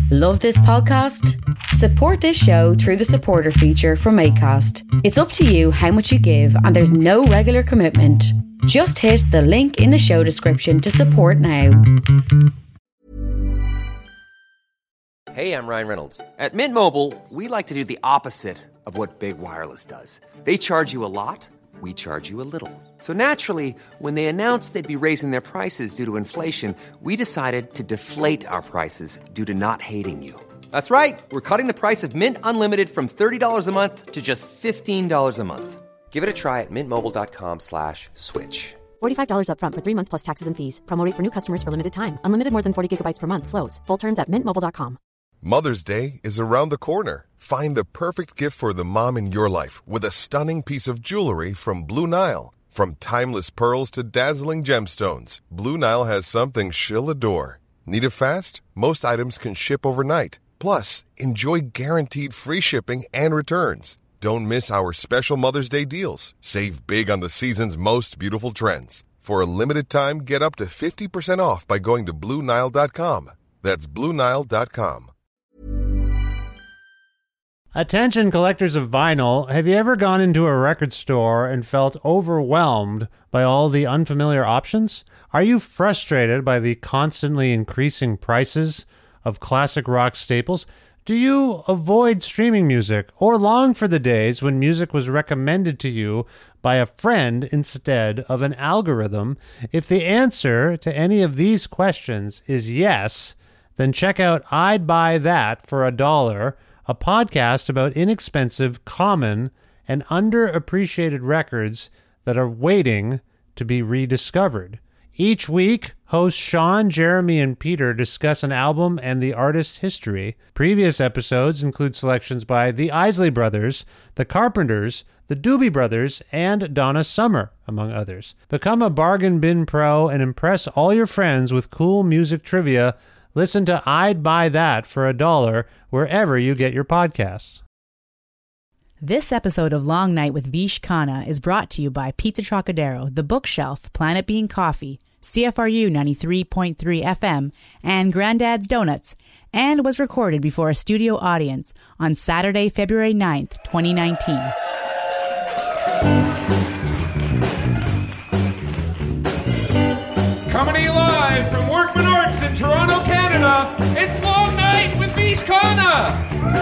Love this podcast? Support this show through the supporter feature from Acast. It's up to you how much you give, and there's no regular commitment. Just hit the link in the show description to support now. Hey, I'm Ryan Reynolds. At Mint Mobile, we like to do the opposite of what Big Wireless does. They charge you a lot, we charge you a little. So naturally, when they announced they'd be raising their prices due to inflation, we decided to deflate our prices due to not hating you. That's right. We're cutting the price of Mint Unlimited from $30 a month to just $15 a month. Give it a try at mintmobile.com/switch. $45 up front for 3 months plus taxes and fees. Promo rate for new customers for limited time. Unlimited more than 40 gigabytes per month. Slows full terms at mintmobile.com. Mother's Day is around the corner. Find the perfect gift for the mom in your life with a stunning piece of jewelry from Blue Nile. From timeless pearls to dazzling gemstones, Blue Nile has something she'll adore. Need it fast? Most items can ship overnight. Plus, enjoy guaranteed free shipping and returns. Don't miss our special Mother's Day deals. Save big on the season's most beautiful trends. For a limited time, get up to 50% off by going to BlueNile.com. That's BlueNile.com. Attention collectors of vinyl, have you ever gone into a record store and felt overwhelmed by all the unfamiliar options? Are you frustrated by the constantly increasing prices of classic rock staples? Do you avoid streaming music or long for the days when music was recommended to you by a friend instead of an algorithm? If the answer to any of these questions is yes, then check out I'd Buy That for $1, a podcast about inexpensive, common, and underappreciated records that are waiting to be rediscovered. Each week, hosts Sean, Jeremy, and Peter discuss an album and the artist's history. Previous episodes include selections by the Isley Brothers, the Carpenters, the Doobie Brothers, and Donna Summer, among others. Become a bargain bin pro and impress all your friends with cool music trivia. Listen to I'd Buy That for $1 wherever you get your podcasts. This episode of Long Night with Vish Khanna is brought to you by Pizza Trocadero, The Bookshelf, Planet Bean Coffee, CFRU 93.3 FM, and Granddad's Donuts, and was recorded before a studio audience on Saturday, February 9th, 2019. Coming to you live from Workman Arts in Toronto, Canada, it's Long Night with Vish Khanna.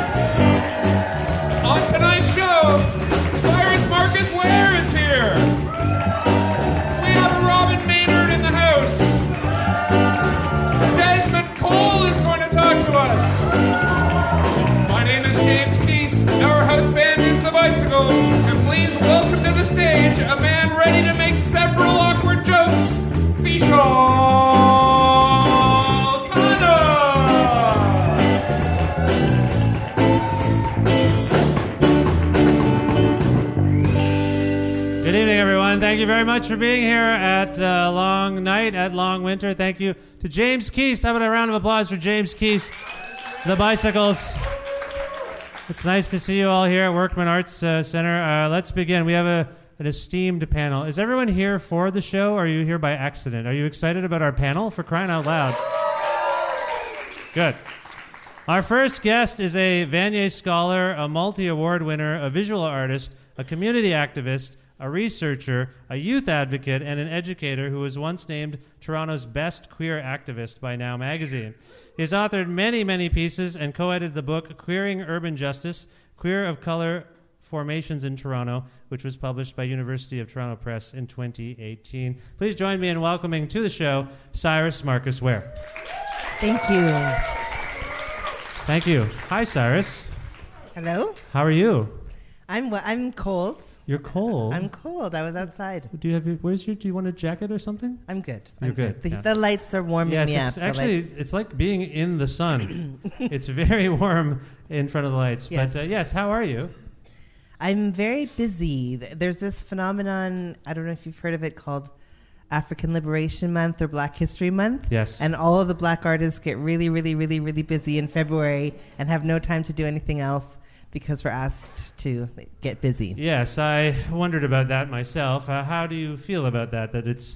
On tonight's show, Cyrus Marcus Ware is here. We have Robin Maynard in the house. Desmond Cole is going to talk to us. My name is James Keese. Our house band is the Bicycles. And please welcome to the stage a man ready to make several awkward jokes, Vishal Khanna. Good evening, everyone. Thank you very much for being here at Long Night, at Long Winter. Thank you to James Keese. How about a round of applause for James Keese, the Bicycles. It's nice to see you all here at Workman Arts Center. Let's begin. We have an esteemed panel. Is everyone here for the show, or are you here by accident? Are you excited about our panel? For crying out loud. Good. Our first guest is a Vanier Scholar, a multi-award winner, a visual artist, a community activist, a researcher, a youth advocate, and an educator who was once named Toronto's best queer activist by Now Magazine. He has authored many, many pieces and co-edited the book Queering Urban Justice, Queer of Color Formations in Toronto, which was published by University of Toronto Press in 2018. Please join me in welcoming to the show Cyrus Marcus Ware. Thank you. Thank you. Hi, Cyrus. Hello. How are you? I'm cold. You're cold. I'm cold. I was outside. Do you have do you want a jacket or something? I'm good. You're good. The lights are warming me up. It's like being in the sun. It's very warm in front of the lights. Yes. But yes, how are you? I'm very busy. There's this phenomenon, I don't know if you've heard of it, called African Liberation Month or Black History Month. Yes. And all of the black artists get really, really, really, really busy in February and have no time to do anything else because we're asked to get busy. Yes, I wondered about that myself. How do you feel about that it's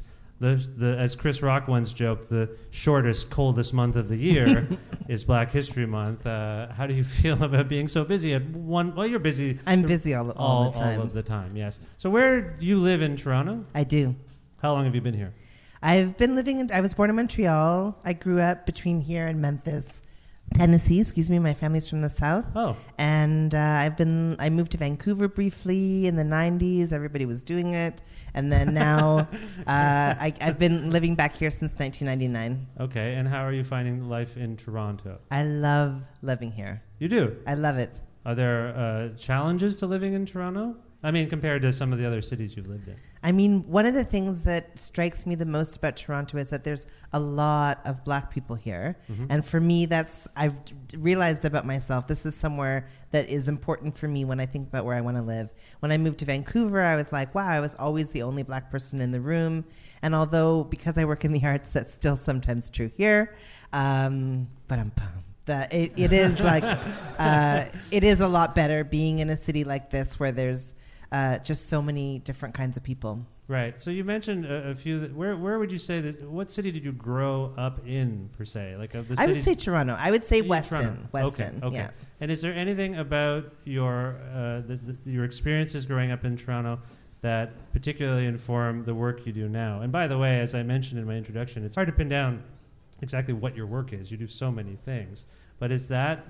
as Chris Rock once joked, the shortest, coldest month of the year is Black History Month. How do you feel about being so busy at one? Well, you're busy. I'm busy all the time. All of the time, yes. So where do you live in Toronto? I do. How long have you been here? I've been I was born in Montreal. I grew up between here and Memphis, Tennessee. My family's from the South. Oh. And I moved to Vancouver briefly in the 90s. Everybody was doing it. And then now I've been living back here since 1999. Okay. And how are you finding life in Toronto? I love living here. You do? I love it. Are there challenges to living in Toronto? I mean, compared to some of the other cities you've lived in. I mean, one of the things that strikes me the most about Toronto is that there's a lot of Black people here. Mm-hmm. And for me, I've realized about myself, this is somewhere that is important for me when I think about where I want to live. When I moved to Vancouver, I was like, wow, I was always the only Black person in the room. And although, because I work in the arts, that's still sometimes true here. It is like, it is a lot better being in a city like this where there's just so many different kinds of people. Right. So you mentioned a few. Where would you say this? What city did you grow up in, per se? Like of the I would say Toronto. I would say Weston. Toronto. Weston. Okay. Yeah. And is there anything about your experiences growing up in Toronto that particularly inform the work you do now? And by the way, as I mentioned in my introduction, it's hard to pin down exactly what your work is. You do so many things. But is that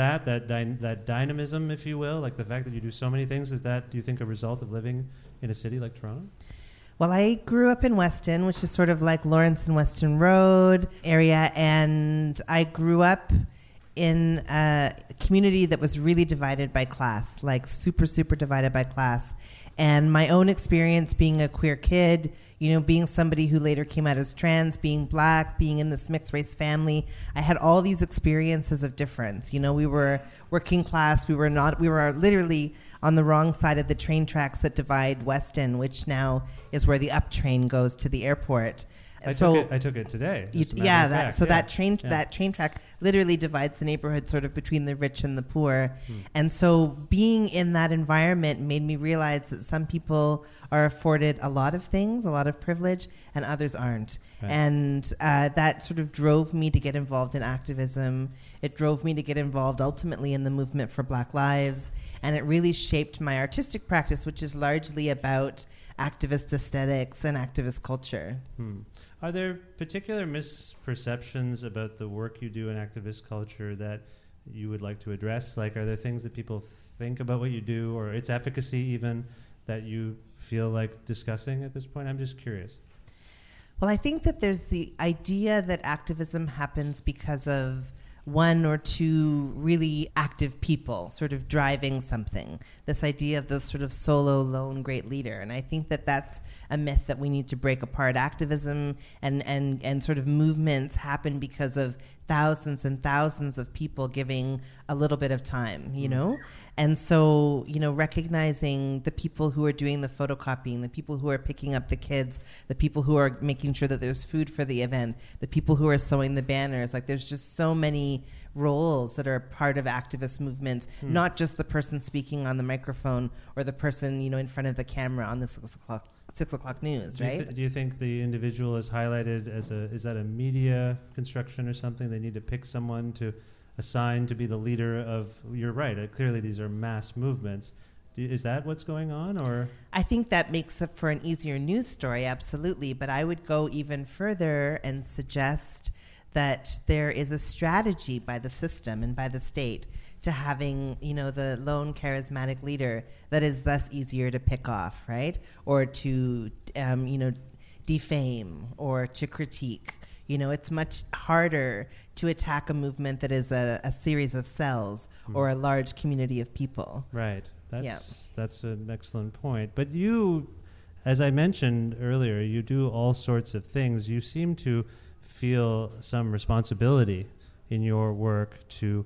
dynamism, if you will, like the fact that you do so many things, is that, do you think, a result of living in a city like Toronto? Well, I grew up in Weston, which is sort of like Lawrence and Weston Road area, and I grew up in a community that was really divided by class, like super, super divided by class. And my own experience being a queer kid, being somebody who later came out as trans, being Black, being in this mixed race family, I had all these experiences of difference. We were working class. We were literally on the wrong side of the train tracks that divide Weston, which now is where the up train goes to the airport. I took it today. That train track literally divides the neighborhood sort of between the rich and the poor. And so being in that environment made me realize that some people are afforded a lot of things, a lot of privilege, and others aren't. Right. And that sort of drove me to get involved in activism. It drove me to get involved ultimately in the movement for Black Lives. And it really shaped my artistic practice, which is largely about activist aesthetics and activist culture. Are there particular misperceptions about the work you do in activist culture that you would like to address? Like, are there things that people think about what you do, or its efficacy even, that you feel like discussing at this point? I'm just curious. Well, I think that there's the idea that activism happens because of one or two really active people sort of driving something. This idea of the sort of solo, lone, great leader. And I think that that's a myth that we need to break apart. Activism and sort of movements happen because of thousands and thousands of people giving a little bit of time, And so, recognizing the people who are doing the photocopying, the people who are picking up the kids, the people who are making sure that there's food for the event, the people who are sewing the banners. Like, there's just so many roles that are part of activist movements, not just the person speaking on the microphone or the person, in front of the camera on the 6 o'clock news, right? Do you think the individual is highlighted as is that a media construction or something? They need to pick someone to assign to be the leader of, you're right, clearly these are mass movements. Is that what's going on, or? I think that makes up for an easier news story, absolutely. But I would go even further and suggest that there is a strategy by the system and by the state to having, the lone charismatic leader that is thus easier to pick off, right? Or to, defame or to critique. It's much harder to attack a movement that is a series of cells or a large community of people. Right. That's an excellent point. But you, as I mentioned earlier, you do all sorts of things. You seem to feel some responsibility in your work to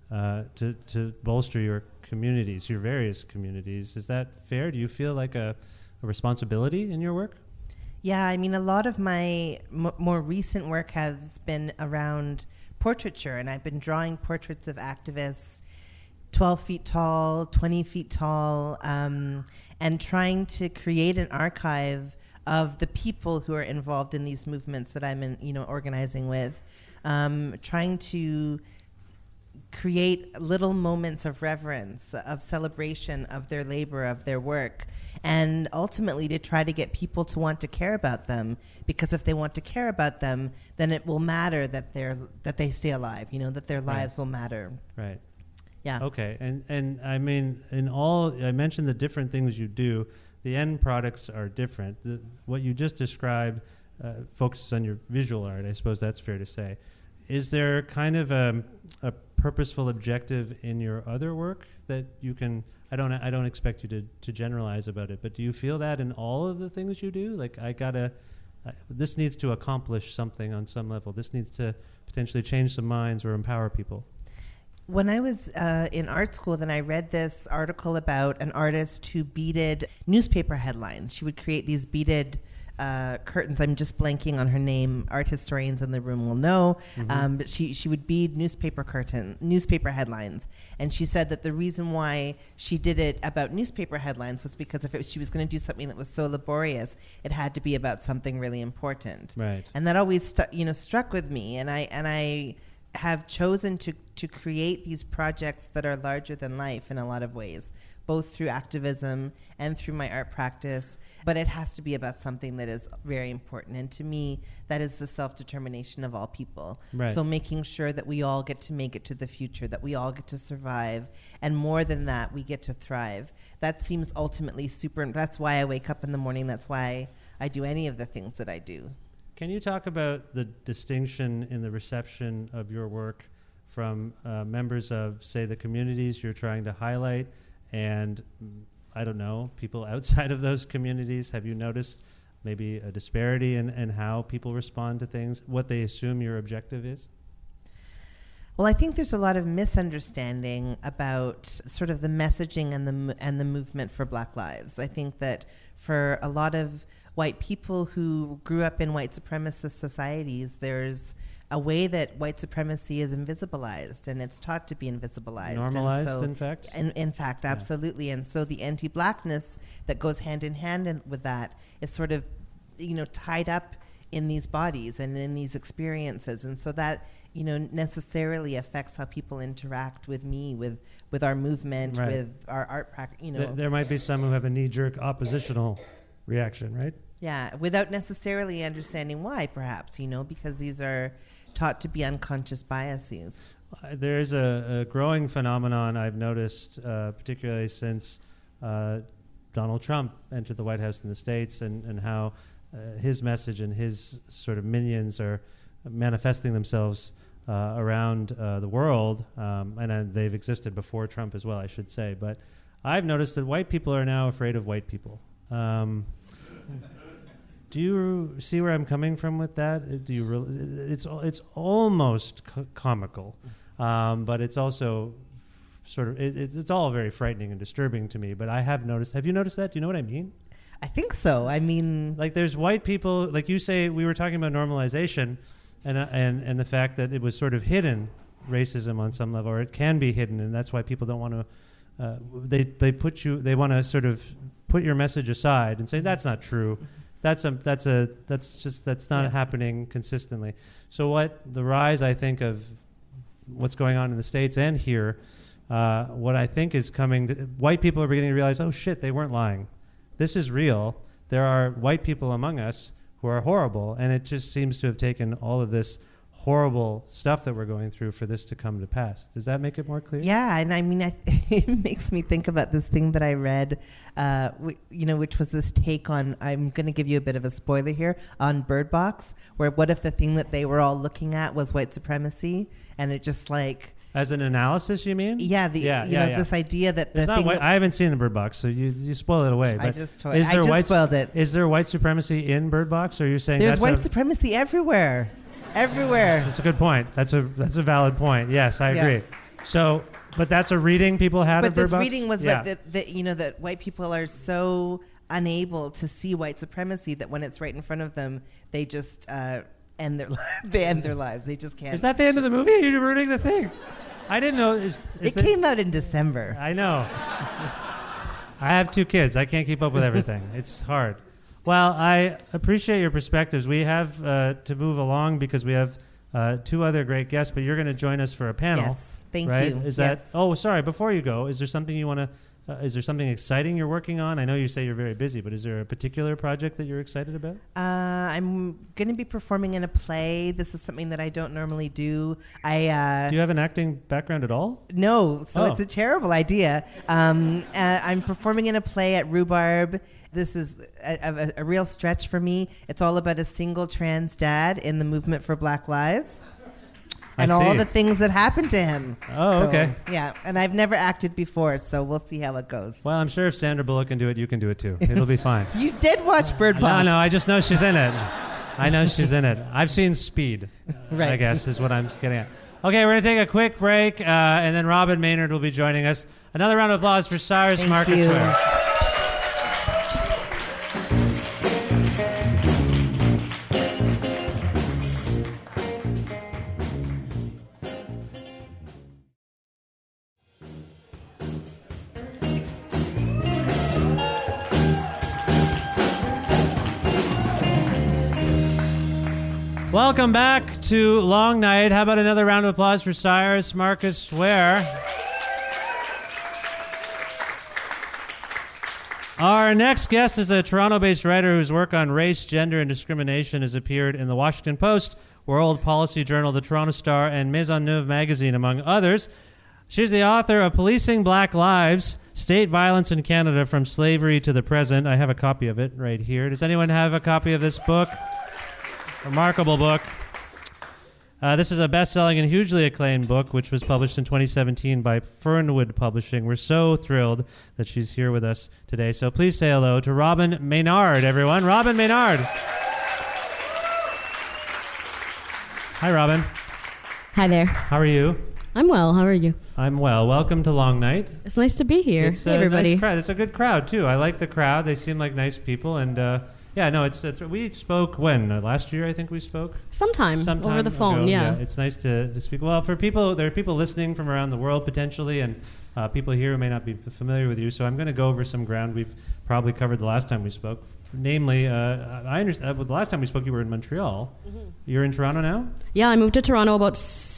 bolster your communities, your various communities. Is that fair? Do you feel like a responsibility in your work? Yeah, I mean, a lot of my more recent work has been around portraiture, and I've been drawing portraits of activists 12 feet tall, 20 feet tall, and trying to create an archive of the people who are involved in these movements that I'm organizing with, trying to create little moments of reverence, of celebration of their labor, of their work, and ultimately to try to get people to want to care about them, because if they want to care about them, then it will matter that they stay alive, that their lives will matter. Right. Yeah. Okay. And I mean, I mentioned the different things you do. The end products are different. What you just described focuses on your visual art. I suppose that's fair to say. Is there kind of a purposeful objective in your other work that you can? I don't expect you to generalize about it, but do you feel that in all of the things you do? Like, this needs to accomplish something on some level. This needs to potentially change some minds or empower people. When I was in art school, then I read this article about an artist who beaded newspaper headlines. She would create these beaded curtains. I'm just blanking on her name. Art historians in the room will know. But she would bead newspaper headlines. And she said that the reason why she did it about newspaper headlines was because if she was going to do something that was so laborious, it had to be about something really important. Right. And that always struck with me. And I have chosen to create these projects that are larger than life in a lot of ways, both through activism and through my art practice. But it has to be about something that is very important. And to me, that is the self-determination of all people. Right. So making sure that we all get to make it to the future, that we all get to survive. And more than that, we get to thrive. That seems ultimately super. That's why I wake up in the morning. That's why I do any of the things that I do. Can you talk about the distinction in the reception of your work from members of, say, the communities you're trying to highlight and, I don't know, people outside of those communities? Have you noticed maybe a disparity in how people respond to things, what they assume your objective is? Well, I think there's a lot of misunderstanding about sort of the messaging and the movement for Black lives. I think that for a lot of white people who grew up in white supremacist societies, there's a way that white supremacy is invisibilized, and it's taught to be invisibilized. Normalized, in fact? In fact, absolutely. Yeah. And so the anti-Blackness that goes hand in hand with that is sort of, tied up in these bodies and in these experiences. And so that, necessarily affects how people interact with me, with our movement, right. with our art practice, There might be some who have a knee-jerk oppositional reaction, right? Yeah, without necessarily understanding why, perhaps, because these are taught to be unconscious biases. There's a growing phenomenon I've noticed, particularly since Donald Trump entered the White House in the States, and how his message and his sort of minions are manifesting themselves around the world, and they've existed before Trump as well, I should say. But I've noticed that white people are now afraid of white people. Do you see where I'm coming from with that? Do you it's almost comical, but it's also sort of it's all very frightening and disturbing to me. But I have noticed. Have you noticed that? Do you know what I mean? I think so. I mean, like there's white people, like you say. We were talking about normalization, and the fact that it was sort of hidden racism on some level, or it can be hidden, and that's why people don't want to. They want to sort of put your message aside and say that's not true. That's not happening consistently. So what the rise, I think, of what's going on in the States and here, what I think is coming, white people are beginning to realize, oh shit, they weren't lying. This is real. There are white people among us who are horrible, and it just seems to have taken all of this horrible stuff that we're going through for this to come to pass. Does that make it more clear? Yeah, and I mean, it makes me think about this thing that I read, which was this take on, I'm going to give you a bit of a spoiler here, on Bird Box, where what if the thing that they were all looking at was white supremacy, and it just like... As an analysis, you mean? Yeah, this idea that the thing I haven't seen the Bird Box, so you spoil it away. I just spoiled it. Is there white supremacy in Bird Box, or are you saying there's white supremacy everywhere? Everywhere. That's a good point. That's a valid point. Yes, I agree. So, but that's a reading people had of Bird Box? But this reading was that white people are so unable to see white supremacy that when it's right in front of them, they just end their lives. They just can't. Is that the end of the movie? Are you ruining the thing? I didn't know. It came out in December. I know. I have 2 kids. I can't keep up with everything. It's hard. Well, I appreciate your perspectives. We have to move along because we have two other great guests, but you're going to join us for a panel. Yes, thank right? you. Is Yes. that? Oh, sorry. Before you go, is there something you want to? Is there something exciting you're working on? I know you say you're very busy, but is there a particular project that you're excited about? I'm going to be performing in a play. This is something that I don't normally do. Do you have an acting background at all? No, so Oh. it's a terrible idea. I'm performing in a play at Rhubarb. This is a real stretch for me. It's all about a single trans dad in the movement for Black Lives. And I all see. the things that happened to him. Oh, So, okay. Yeah, and I've never acted before, so we'll see how it goes. Well, I'm sure if Sandra Bullock can do it, you can do it too. It'll be fine. You did watch Bird Box. No, I just know she's in it. I know she's in it. I've seen Speed, Right. I guess, is what I'm getting at. Okay, we're going to take a quick break, and then Robin Maynard will be joining us. Another round of applause for Cyrus Thank Marcus you. Ware. Welcome back to Long Night. How about another round of applause for Cyrus Marcus Ware? Our next guest is a Toronto-based writer whose work on race, gender, and discrimination has appeared in the Washington Post, World Policy Journal, the Toronto Star, and Maisonneuve magazine, among others. She's the author of Policing Black Lives, State Violence in Canada from Slavery to the Present. I have a copy of it right here. Does anyone have a copy of this book? Remarkable book. This is a best-selling and hugely acclaimed book, which was published in 2017 by Fernwood Publishing. We're so thrilled that she's here with us today. So please say hello to Robin Maynard, everyone. Robin Maynard. Hi, Robin. Hi there. How are you? I'm well. How are you? I'm well. Welcome to Long Night. It's nice to be here. It's Hey, a everybody. nice crowd. It's a good crowd, too. I like the crowd. They seem like nice people. And, yeah, no, it's we spoke when? Last year, I think we spoke? Sometime over the phone, ago. yeah. It's nice to speak. Well, for people, there are people listening from around the world potentially, and people here who may not be familiar with you. So I'm going to go over some ground we've probably covered the last time we spoke. Namely, I understand. The last time we spoke, you were in Montreal. Mm-hmm. You're in Toronto now. Yeah, I moved to Toronto about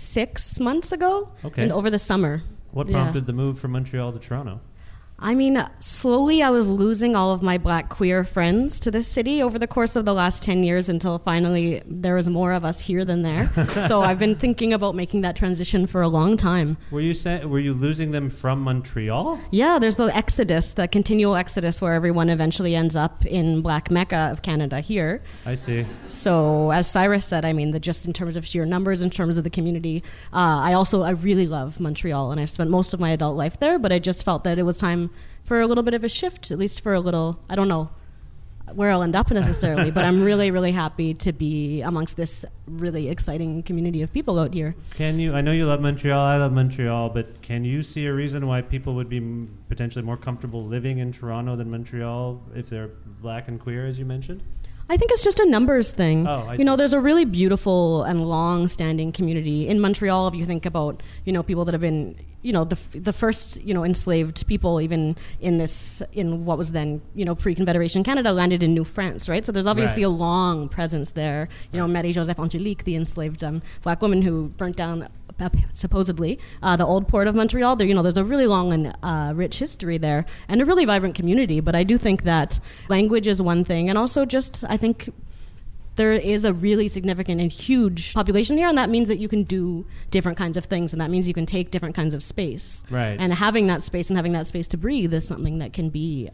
6 months ago. Okay. And over the summer. What Yeah. prompted the move from Montreal to Toronto? I mean, slowly I was losing all of my black queer friends to this city over the course of the last 10 years until finally there was more of us here than there. So I've been thinking about making that transition for a long time. Were you losing them from Montreal? Yeah, there's the exodus, the continual exodus where everyone eventually ends up in Black Mecca of Canada here. I see. So as Cyrus said, I mean, just in terms of sheer numbers, in terms of the community, I really love Montreal, and I've spent most of my adult life there, but I just felt that it was time for a little bit of a shift, at least for a little. I don't know where I'll end up necessarily, but I'm really, really happy to be amongst this really exciting community of people out here. I know you love Montreal, I love Montreal, but can you see a reason why people would be potentially more comfortable living in Toronto than Montreal if they're black and queer, as you mentioned? I think it's just a numbers thing. Oh, I you know, see. there's a really beautiful and long-standing community in Montreal. If you think about, people that have been, the first, enslaved people, even in what was then, pre-Confederation Canada, landed in New France, right? So there's obviously Right. a long presence there. Marie-Joseph Angélique, the enslaved black woman who burnt down supposedly the old port of Montreal. There's a really long and rich history there, and a really vibrant community. But I do think that language is one thing, and also just I think there is a really significant and huge population here, and that means that you can do different kinds of things, and that means you can take different kinds of space. Right. And having that space to breathe is something that can be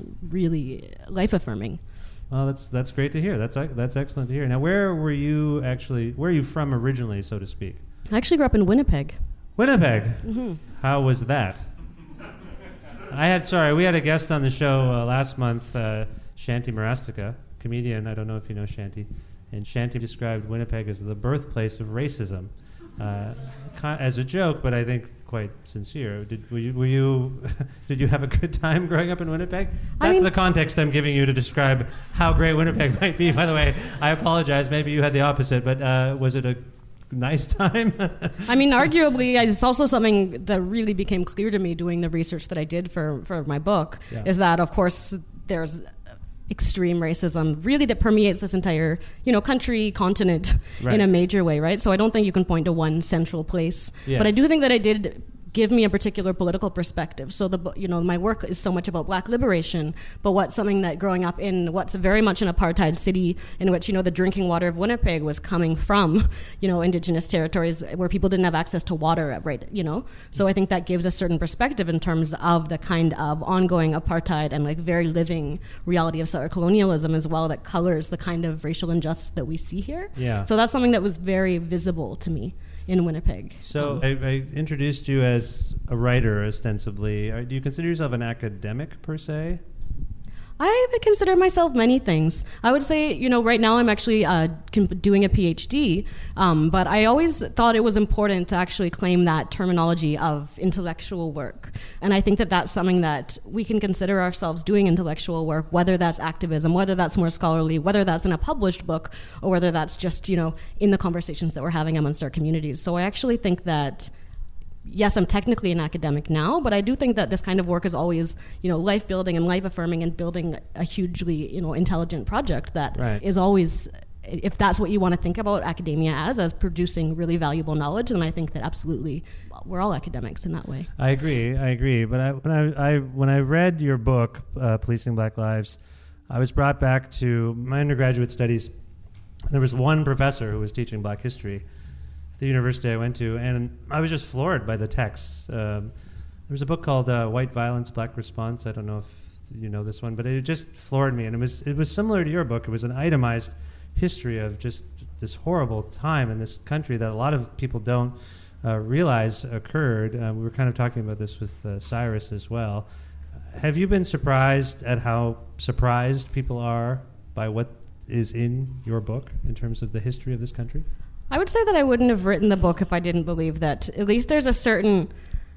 really life affirming. Well, that's great to hear. That's excellent to hear. Now, where are you from originally, so to speak? I actually grew up in Winnipeg. Winnipeg. Mm-hmm. How was that? We had a guest on the show last month, Shanti Marastica, comedian. I don't know if you know Shanti. And Shanti described Winnipeg as the birthplace of racism, as a joke, but I think quite sincere. Did you have a good time growing up in Winnipeg? That's the context I'm giving you to describe how great Winnipeg might be. By the way, I apologize. Maybe you had the opposite, but was it a nice time? I mean, arguably, it's also something that really became clear to me doing the research that I did for my book, is that, of course, there's extreme racism really that permeates this entire, country, continent Right. in a major way, right? So I don't think you can point to one central place. Yes. But I do think that I did give me a particular political perspective. So my work is so much about Black liberation, but what's something that growing up in what's very much an apartheid city in which, the drinking water of Winnipeg was coming from, Indigenous territories where people didn't have access to water, right, So I think that gives a certain perspective in terms of the kind of ongoing apartheid and like very living reality of settler colonialism as well that colors the kind of racial injustice that we see here. Yeah. So that's something that was very visible to me in Winnipeg. So I introduced you as a writer, ostensibly. Do you consider yourself an academic, per se? I consider myself many things. I would say, right now I'm actually doing a PhD, but I always thought it was important to actually claim that terminology of intellectual work. And I think that that's something that we can consider ourselves doing intellectual work, whether that's activism, whether that's more scholarly, whether that's in a published book, or whether that's just, in the conversations that we're having amongst our communities. So I actually think that yes, I'm technically an academic now, but I do think that this kind of work is always, life building and life affirming and building a hugely, intelligent project that Right. is always, if that's what you want to think about academia as producing really valuable knowledge, then I think that absolutely we're all academics in that way. I agree. But when I read your book, Policing Black Lives, I was brought back to my undergraduate studies. There was one professor who was teaching Black history, the university I went to, and I was just floored by the texts. There was a book called White Violence, Black Response. I don't know if you know this one, but it just floored me. And it was similar to your book. It was an itemized history of just this horrible time in this country that a lot of people don't realize occurred. We were kind of talking about this with Cyrus as well. Have you been surprised at how surprised people are by what is in your book in terms of the history of this country? I would say that I wouldn't have written the book if I didn't believe that at least there's a certain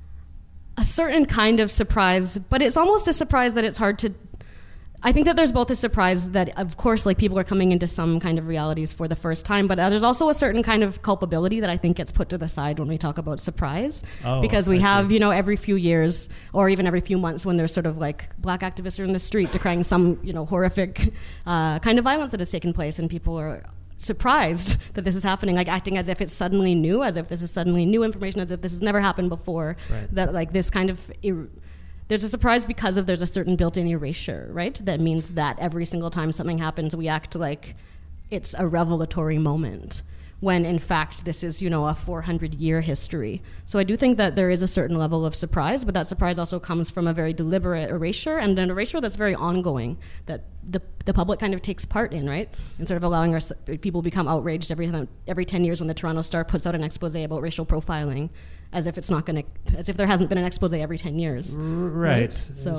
kind of surprise, but it's almost a surprise that it's hard to. I think that there's both a surprise that, of course, like people are coming into some kind of realities for the first time, but there's also a certain kind of culpability that I think gets put to the side when we talk about surprise, because we have, every few years or even every few months when there's sort of like Black activists are in the street decrying some, horrific kind of violence that has taken place, and people are surprised that this is happening, like acting as if it's suddenly new, as if this is suddenly new information, as if this has never happened before. Right. That like this kind of there's a surprise because there's a certain built-in erasure, right? That means that every single time something happens, we act like it's a revelatory moment, when in fact this is, a 400-year history. So I do think that there is a certain level of surprise, but that surprise also comes from a very deliberate erasure, and an erasure that's very ongoing, that the public kind of takes part in, right? And sort of allowing people become outraged every 10 years when the Toronto Star puts out an expose about racial profiling, as if there hasn't been an expose every 10 years. Right.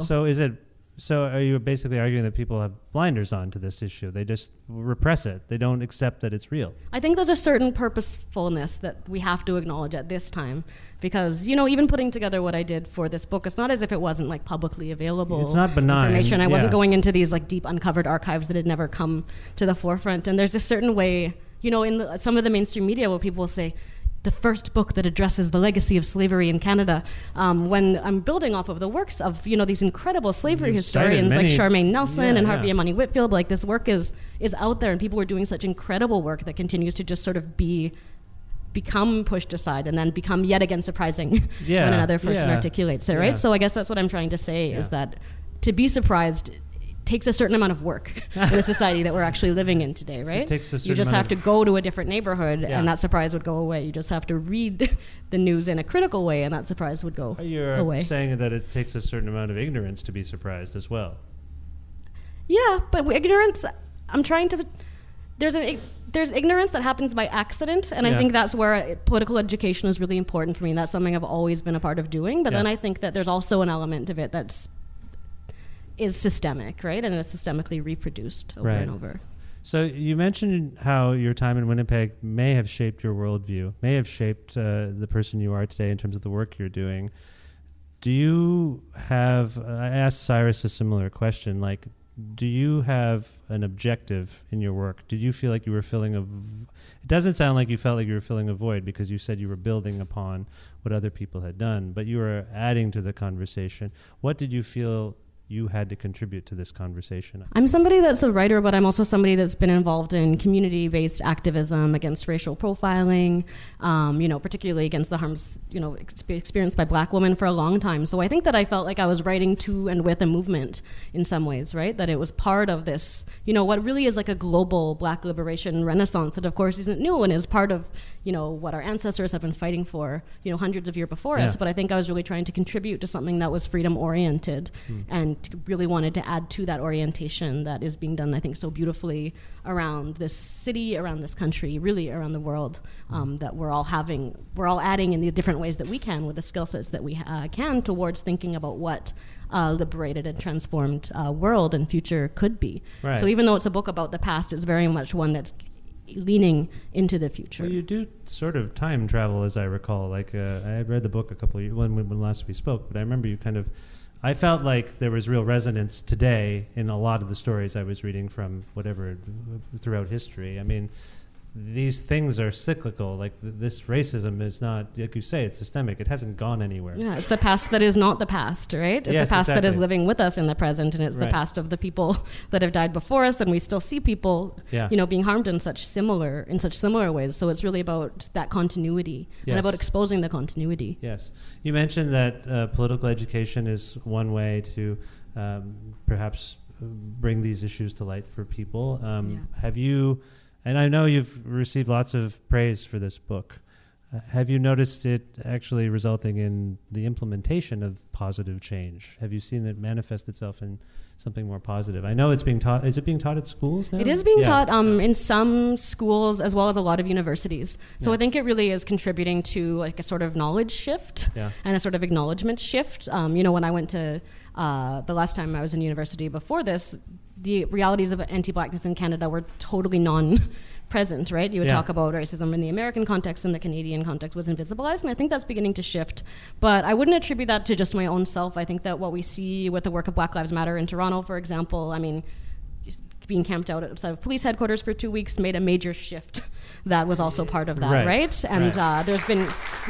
So are you basically arguing that people have blinders on to this issue? They just repress it. They don't accept that it's real. I think there's a certain purposefulness that we have to acknowledge at this time, because, even putting together what I did for this book, it's not as if it wasn't like publicly available. It's not benign. Information. I wasn't Yeah. going into these like deep uncovered archives that had never come to the forefront. And there's a certain way, in some of the mainstream media where people will say, the first book that addresses the legacy of slavery in Canada, when I'm building off of the works of, these incredible slavery historians like Charmaine Nelson and Harvey Amani Whitfield, like this work is out there, and people are doing such incredible work that continues to just sort of become pushed aside and then become yet again surprising when another person articulates it, right? So I guess that's what I'm trying to say, is that to be surprised takes a certain amount of work in the society that we're actually living in today, right? So it takes a certain you just amount have to go to a different neighborhood and that surprise would go away. You just have to read the news in a critical way and that surprise would go You're away. saying that it takes a certain amount of ignorance to be surprised as well. Yeah, but ignorance, I'm trying to... There's ignorance that happens by accident, and I think that's where political education is really important for me. That's something I've always been a part of doing, but then I think that there's also an element of it is systemic, right? And it's systemically reproduced over and over. So you mentioned how your time in Winnipeg may have shaped your worldview, may have shaped the person you are today in terms of the work you're doing. Do you have, I asked Cyrus a similar question, like, do you have an objective in your work? Did you feel like you were filling it doesn't sound like you felt like you were filling a void, because you said you were building upon what other people had done, but you were adding to the conversation. What did you feel you had to contribute to this conversation? I'm somebody that's a writer, but I'm also somebody that's been involved in community-based activism against racial profiling, particularly against the harms, experienced by Black women for a long time. So I think that I felt like I was writing to and with a movement in some ways, right? That it was part of this, what really is like a global Black liberation renaissance that, of course, isn't new and is part of, what our ancestors have been fighting for, hundreds of years before us. But I think I was really trying to contribute to something that was freedom-oriented and really wanted to add to that orientation that is being done, I think, so beautifully around this city, around this country, really around the world, that we're all adding in the different ways that we can with the skill sets that we can towards thinking about what liberated and transformed world and future could be. Right. So even though it's a book about the past, it's very much one that's leaning into the future. Well, you do sort of time travel, as I recall. Like I read the book a couple of years when last we spoke, but I remember you I felt like there was real resonance today in a lot of the stories I was reading from throughout history. I mean, these things are cyclical. Like this racism is not, like you say, it's systemic. It hasn't gone anywhere. Yeah, it's the past that is not the past, right? It's yes, the past exactly. that is living with us in the present, and it's the past of the people that have died before us, and we still see people, being harmed in such similar ways. So it's really about that continuity and about exposing the continuity. Yes, you mentioned that political education is one way to perhaps bring these issues to light for people. Have you? And I know you've received lots of praise for this book. Have you noticed it actually resulting in the implementation of positive change? Have you seen it manifest itself in something more positive? I know it's being taught. Is it being taught at schools now? It is being taught in some schools as well as a lot of universities. So I think it really is contributing to like a sort of knowledge shift and a sort of acknowledgement shift. When I went to the last time I was in university before this, the realities of anti-Blackness in Canada were totally non-present, right? You would talk about racism in the American context and the Canadian context was invisibilized, and I think that's beginning to shift. But I wouldn't attribute that to just my own self. I think that what we see with the work of Black Lives Matter in Toronto, for example, I mean, being camped out outside of police headquarters for 2 weeks made a major shift that was also part of that, right? And there's been...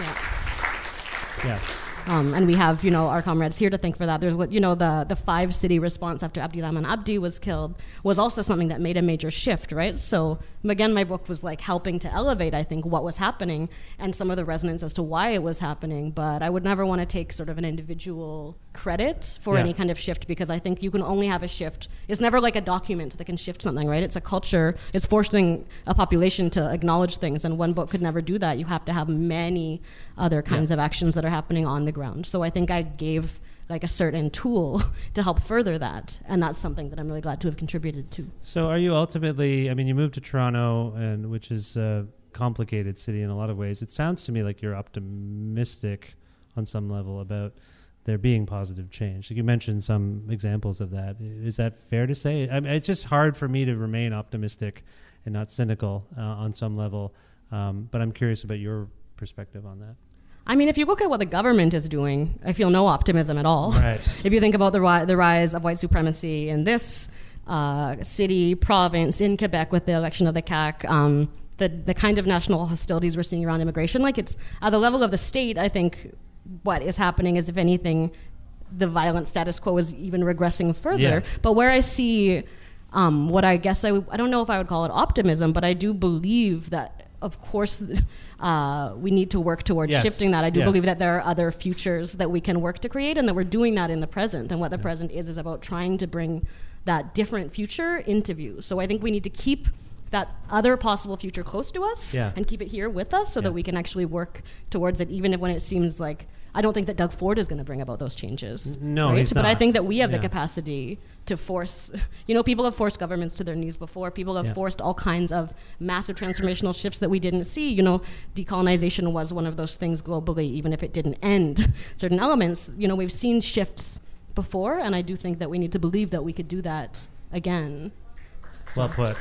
and we have, our comrades here to thank for that. There's the 5-city response after Abdirahman Abdi was killed was also something that made a major shift, right? So again, my book was like helping to elevate, I think, what was happening and some of the resonance as to why it was happening. But I would never want to take sort of an individual credit for any kind of shift, because I think you can only have a shift. It's never like a document that can shift something, right? It's a culture. It's forcing a population to acknowledge things, and one book could never do that. You have to have many other kinds of actions that are happening on the ground. So I think I gave like a certain tool to help further that, and that's something that I'm really glad to have contributed to. So are you ultimately, I mean, you moved to Toronto, and which is a complicated city in a lot of ways. It sounds to me like you're optimistic on some level about there being positive change. Like you mentioned some examples of that. Is that fair to say? I mean, it's just hard for me to remain optimistic and not cynical on some level, but I'm curious about your perspective on that. I mean, if you look at what the government is doing, I feel no optimism at all. Right. If you think about the rise of white supremacy in this city, province, in Quebec with the election of the CAQ, the kind of national hostilities we're seeing around immigration, like it's at the level of the state, I think what is happening is, if anything, the violent status quo is even regressing further. Yeah. But where I see what I guess I don't know if I would call it optimism, but I do believe that, of course, we need to work towards shifting that. I do believe that there are other futures that we can work to create, and that we're doing that in the present. And what the present is about trying to bring that different future into view. So I think we need to keep that other possible future close to us and keep it here with us so that we can actually work towards it, even if when it seems like, I don't think that Doug Ford is going to bring about those changes. No, right? he's not. But I think that we have the capacity to force, people have forced governments to their knees before. People have forced all kinds of massive transformational shifts that we didn't see. Decolonization was one of those things globally, even if it didn't end certain elements. We've seen shifts before, and I do think that we need to believe that we could do that again. Well put.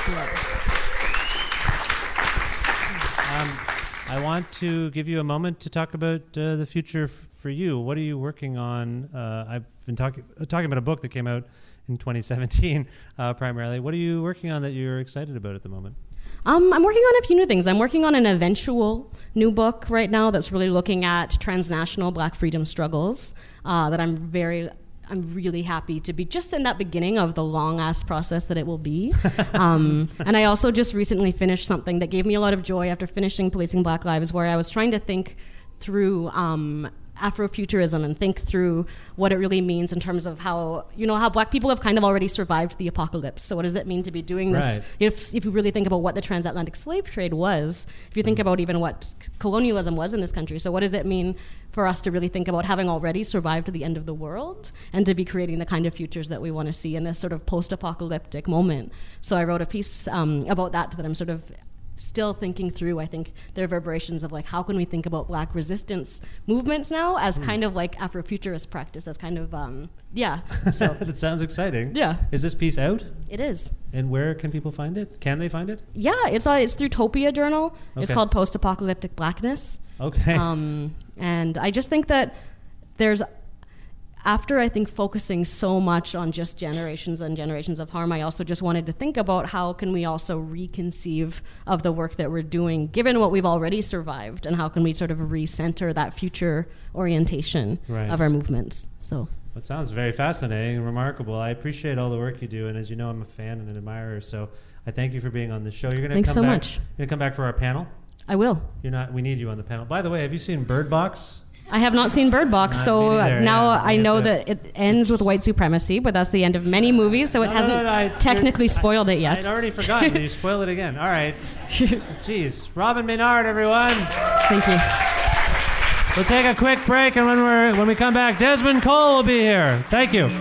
I want to give you a moment to talk about the future for you. What are you working on? I've been talking about a book that came out in 2017 primarily. What are you working on that you're excited about at the moment? I'm working on a few new things. I'm working on an eventual new book right now that's really looking at transnational Black freedom struggles that I'm very I'm really happy to be just in that beginning of the long-ass process that it will be. And I also just recently finished something that gave me a lot of joy after finishing Policing Black Lives, where I was trying to think through Afrofuturism and think through what it really means in terms of how Black people have kind of already survived the apocalypse. So what does it mean to be doing this? Right. If you really think about what the transatlantic slave trade was, if you think about even what colonialism was in this country, so what does it mean for us to really think about having already survived the end of the world and to be creating the kind of futures that we want to see in this sort of post-apocalyptic moment? So I wrote a piece about that I'm sort of still thinking through. I think the reverberations of like, how can we think about Black resistance movements now as kind of like Afrofuturist practice, as kind of, So That sounds exciting. Yeah. Is this piece out? It is. And where can people find it? Can they find it? Yeah, it's through Topia Journal. Okay. It's called Post-Apocalyptic Blackness. Okay. And I just think that after I think focusing so much on just generations and generations of harm, I also just wanted to think about how can we also reconceive of the work that we're doing, given what we've already survived, and how can we sort of recenter that future orientation of our movements. So That sounds very fascinating and remarkable. I appreciate all the work you do, and as you know, I'm a fan and an admirer, so I thank you for being on the show. You're going to come back. Much. You're going to come back for our panel? I will. We need you on the panel. By the way, have you seen Bird Box? I have not seen Bird Box, so now I know that it ends with white supremacy, but that's the end of many movies, so it hasn't technically spoiled it yet. I'd already forgotten that you spoil it again. All right. Jeez. Robin Maynard, everyone. Thank you. We'll take a quick break, and when we come back, Desmond Cole will be here. Thank you.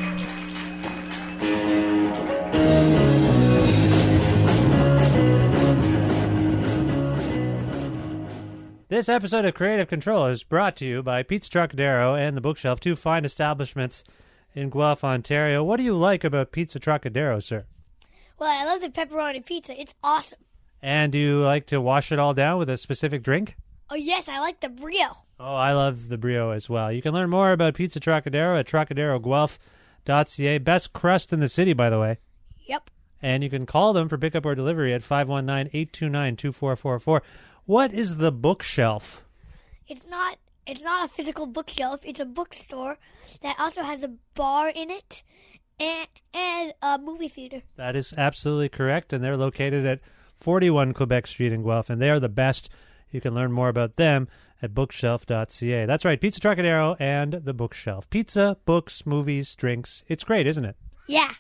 This episode of Creative Control is brought to you by Pizza Trocadero and The Bookshelf, two fine establishments in Guelph, Ontario. What do you like about Pizza Trocadero, sir? Well, I love the pepperoni pizza. It's awesome. And do you like to wash it all down with a specific drink? Oh, yes, I like the brio. Oh, I love the brio as well. You can learn more about Pizza Trocadero at trocaderoguelph.ca. Best crust in the city, by the way. Yep. And you can call them for pickup or delivery at 519-829-2444. What is The Bookshelf? It's not a physical bookshelf. It's a bookstore that also has a bar in it and a movie theater. That is absolutely correct, and they're located at 41 Quebec Street in Guelph, and they are the best. You can learn more about them at bookshelf.ca. That's right, Pizza Trocadero and The Bookshelf. Pizza, books, movies, drinks. It's great, isn't it? Yeah.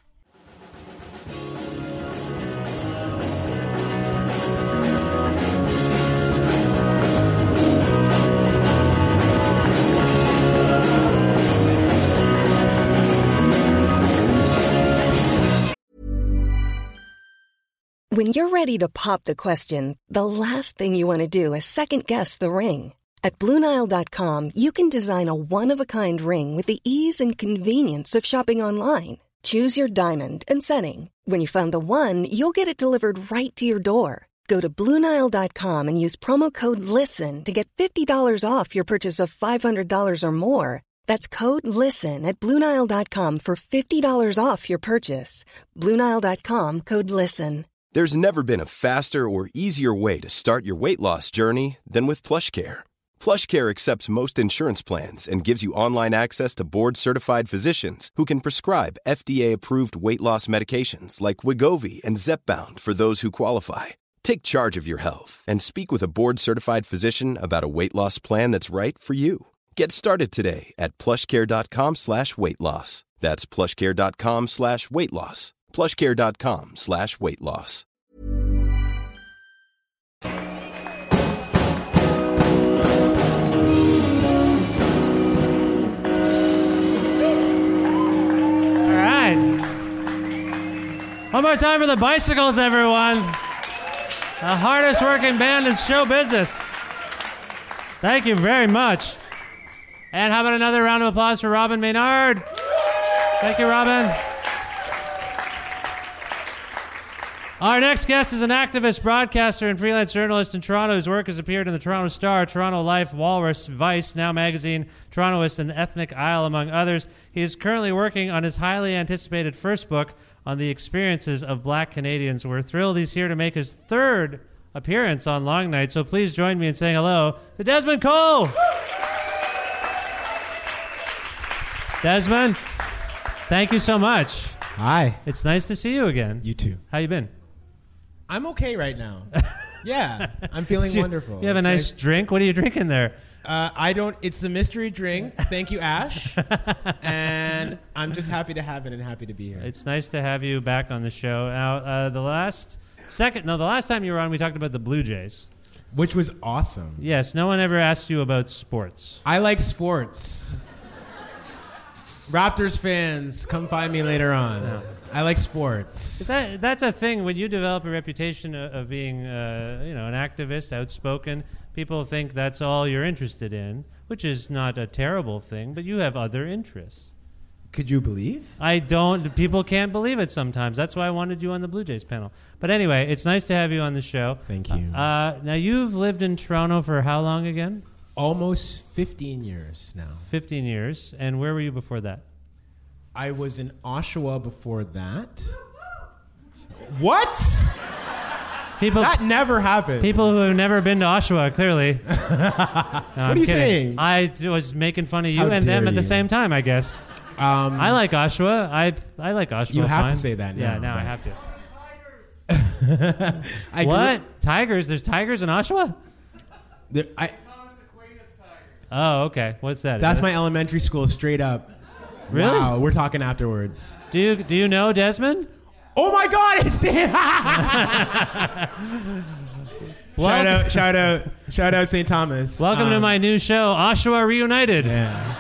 When you're ready to pop the question, the last thing you want to do is second-guess the ring. At BlueNile.com, you can design a one-of-a-kind ring with the ease and convenience of shopping online. Choose your diamond and setting. When you find the one, you'll get it delivered right to your door. Go to BlueNile.com and use promo code LISTEN to get $50 off your purchase of $500 or more. That's code LISTEN at BlueNile.com for $50 off your purchase. BlueNile.com, code LISTEN. There's never been a faster or easier way to start your weight loss journey than with PlushCare. PlushCare accepts most insurance plans and gives you online access to board-certified physicians who can prescribe FDA-approved weight loss medications like Wegovy and Zepbound for those who qualify. Take charge of your health and speak with a board-certified physician about a weight loss plan that's right for you. Get started today at plushcare.com/weight loss. That's plushcare.com/weight loss. plushcare.com/weight loss. All right. One more time for the Bicycles, everyone. The hardest working band in show business. Thank you very much. And how about another round of applause for Robin Maynard? Thank you, Robin. Our next guest is an activist, broadcaster, and freelance journalist in Toronto whose work has appeared in the Toronto Star, Toronto Life, Walrus, Vice, Now Magazine, Torontoist, and Ethnic Isle, among others. He is currently working on his highly anticipated first book on the experiences of Black Canadians. We're thrilled he's here to make his third appearance on Long Night, so please join me in saying hello to Desmond Cole. Desmond, Thank you so much. Hi. It's nice to see you again. You too. How you been? I'm okay right now. Yeah, I'm feeling wonderful. You have a nice drink? What are you drinking there? It's the mystery drink. Thank you, Ash. And I'm just happy to have it and happy to be here. It's nice to have you back on the show. Now, the last time you were on, we talked about the Blue Jays. Which was awesome. Yes, no one ever asked you about sports. I like sports. Raptors fans, come find me later on. No. I like sports. That's a thing. When you develop a reputation of being, an activist, outspoken, people think that's all you're interested in, which is not a terrible thing, but you have other interests. Could you believe? I don't. People can't believe it sometimes. That's why I wanted you on the Blue Jays panel. But anyway, it's nice to have you on the show. Thank you. Now, you've lived in Toronto for how long again? Almost 15 years now. 15 years. And where were you before that? I was in Oshawa before that. What? That never happened. People who have never been to Oshawa, clearly. No, what are you saying? I was making fun of you and them at the same time, I guess. I like Oshawa. I like Oshawa. You have fine. to say that now. Yeah, now I have to. What? Tigers? There's tigers in Oshawa? Oh, okay. What's that? That's my elementary school, straight up. Really? Wow, we're talking afterwards. Do you know Desmond? Oh my God, it's Dan! Shout out St. Thomas. Welcome to my new show, Oshawa Reunited. Yeah.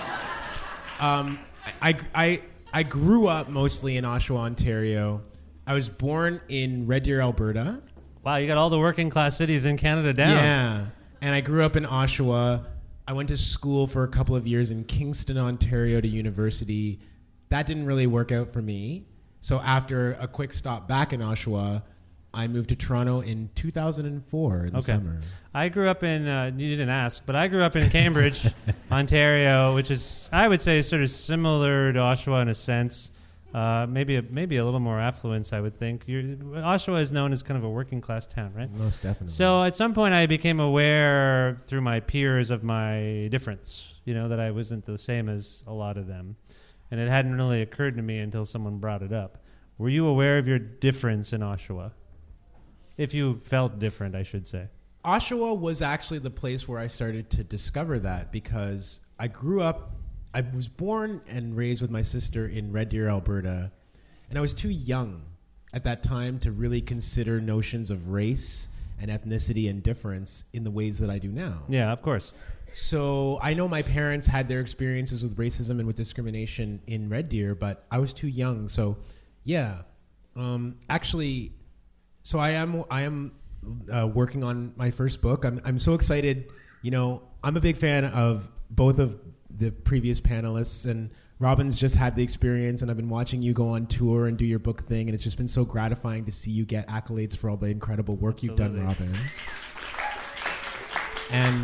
I grew up mostly in Oshawa, Ontario. I was born in Red Deer, Alberta. Wow, you got all the working class cities in Canada down. Yeah, and I grew up in Oshawa. I went to school for a couple of years in Kingston, Ontario to university. That didn't really work out for me. So after a quick stop back in Oshawa, I moved to Toronto in 2004 in the summer. I grew up in, you didn't ask, but I grew up in Cambridge, Ontario, which is, I would say, sort of similar to Oshawa in a sense. Maybe a little more affluence, I would think. Oshawa is known as kind of a working class town, right? Most definitely. So at some point I became aware through my peers of my difference, that I wasn't the same as a lot of them. And it hadn't really occurred to me until someone brought it up. Were you aware of your difference in Oshawa? If you felt different, I should say. Oshawa was actually the place where I started to discover that, because I was born and raised with my sister in Red Deer, Alberta, and I was too young at that time to really consider notions of race and ethnicity and difference in the ways that I do now. Yeah, of course. So I know my parents had their experiences with racism and with discrimination in Red Deer, but I was too young. So, yeah, actually, so I am working on my first book. I'm so excited. I'm a big fan of both of the previous panelists, and Robin's just had the experience, and I've been watching you go on tour and do your book thing, and it's just been so gratifying to see you get accolades for all the incredible work you've done, Robin. And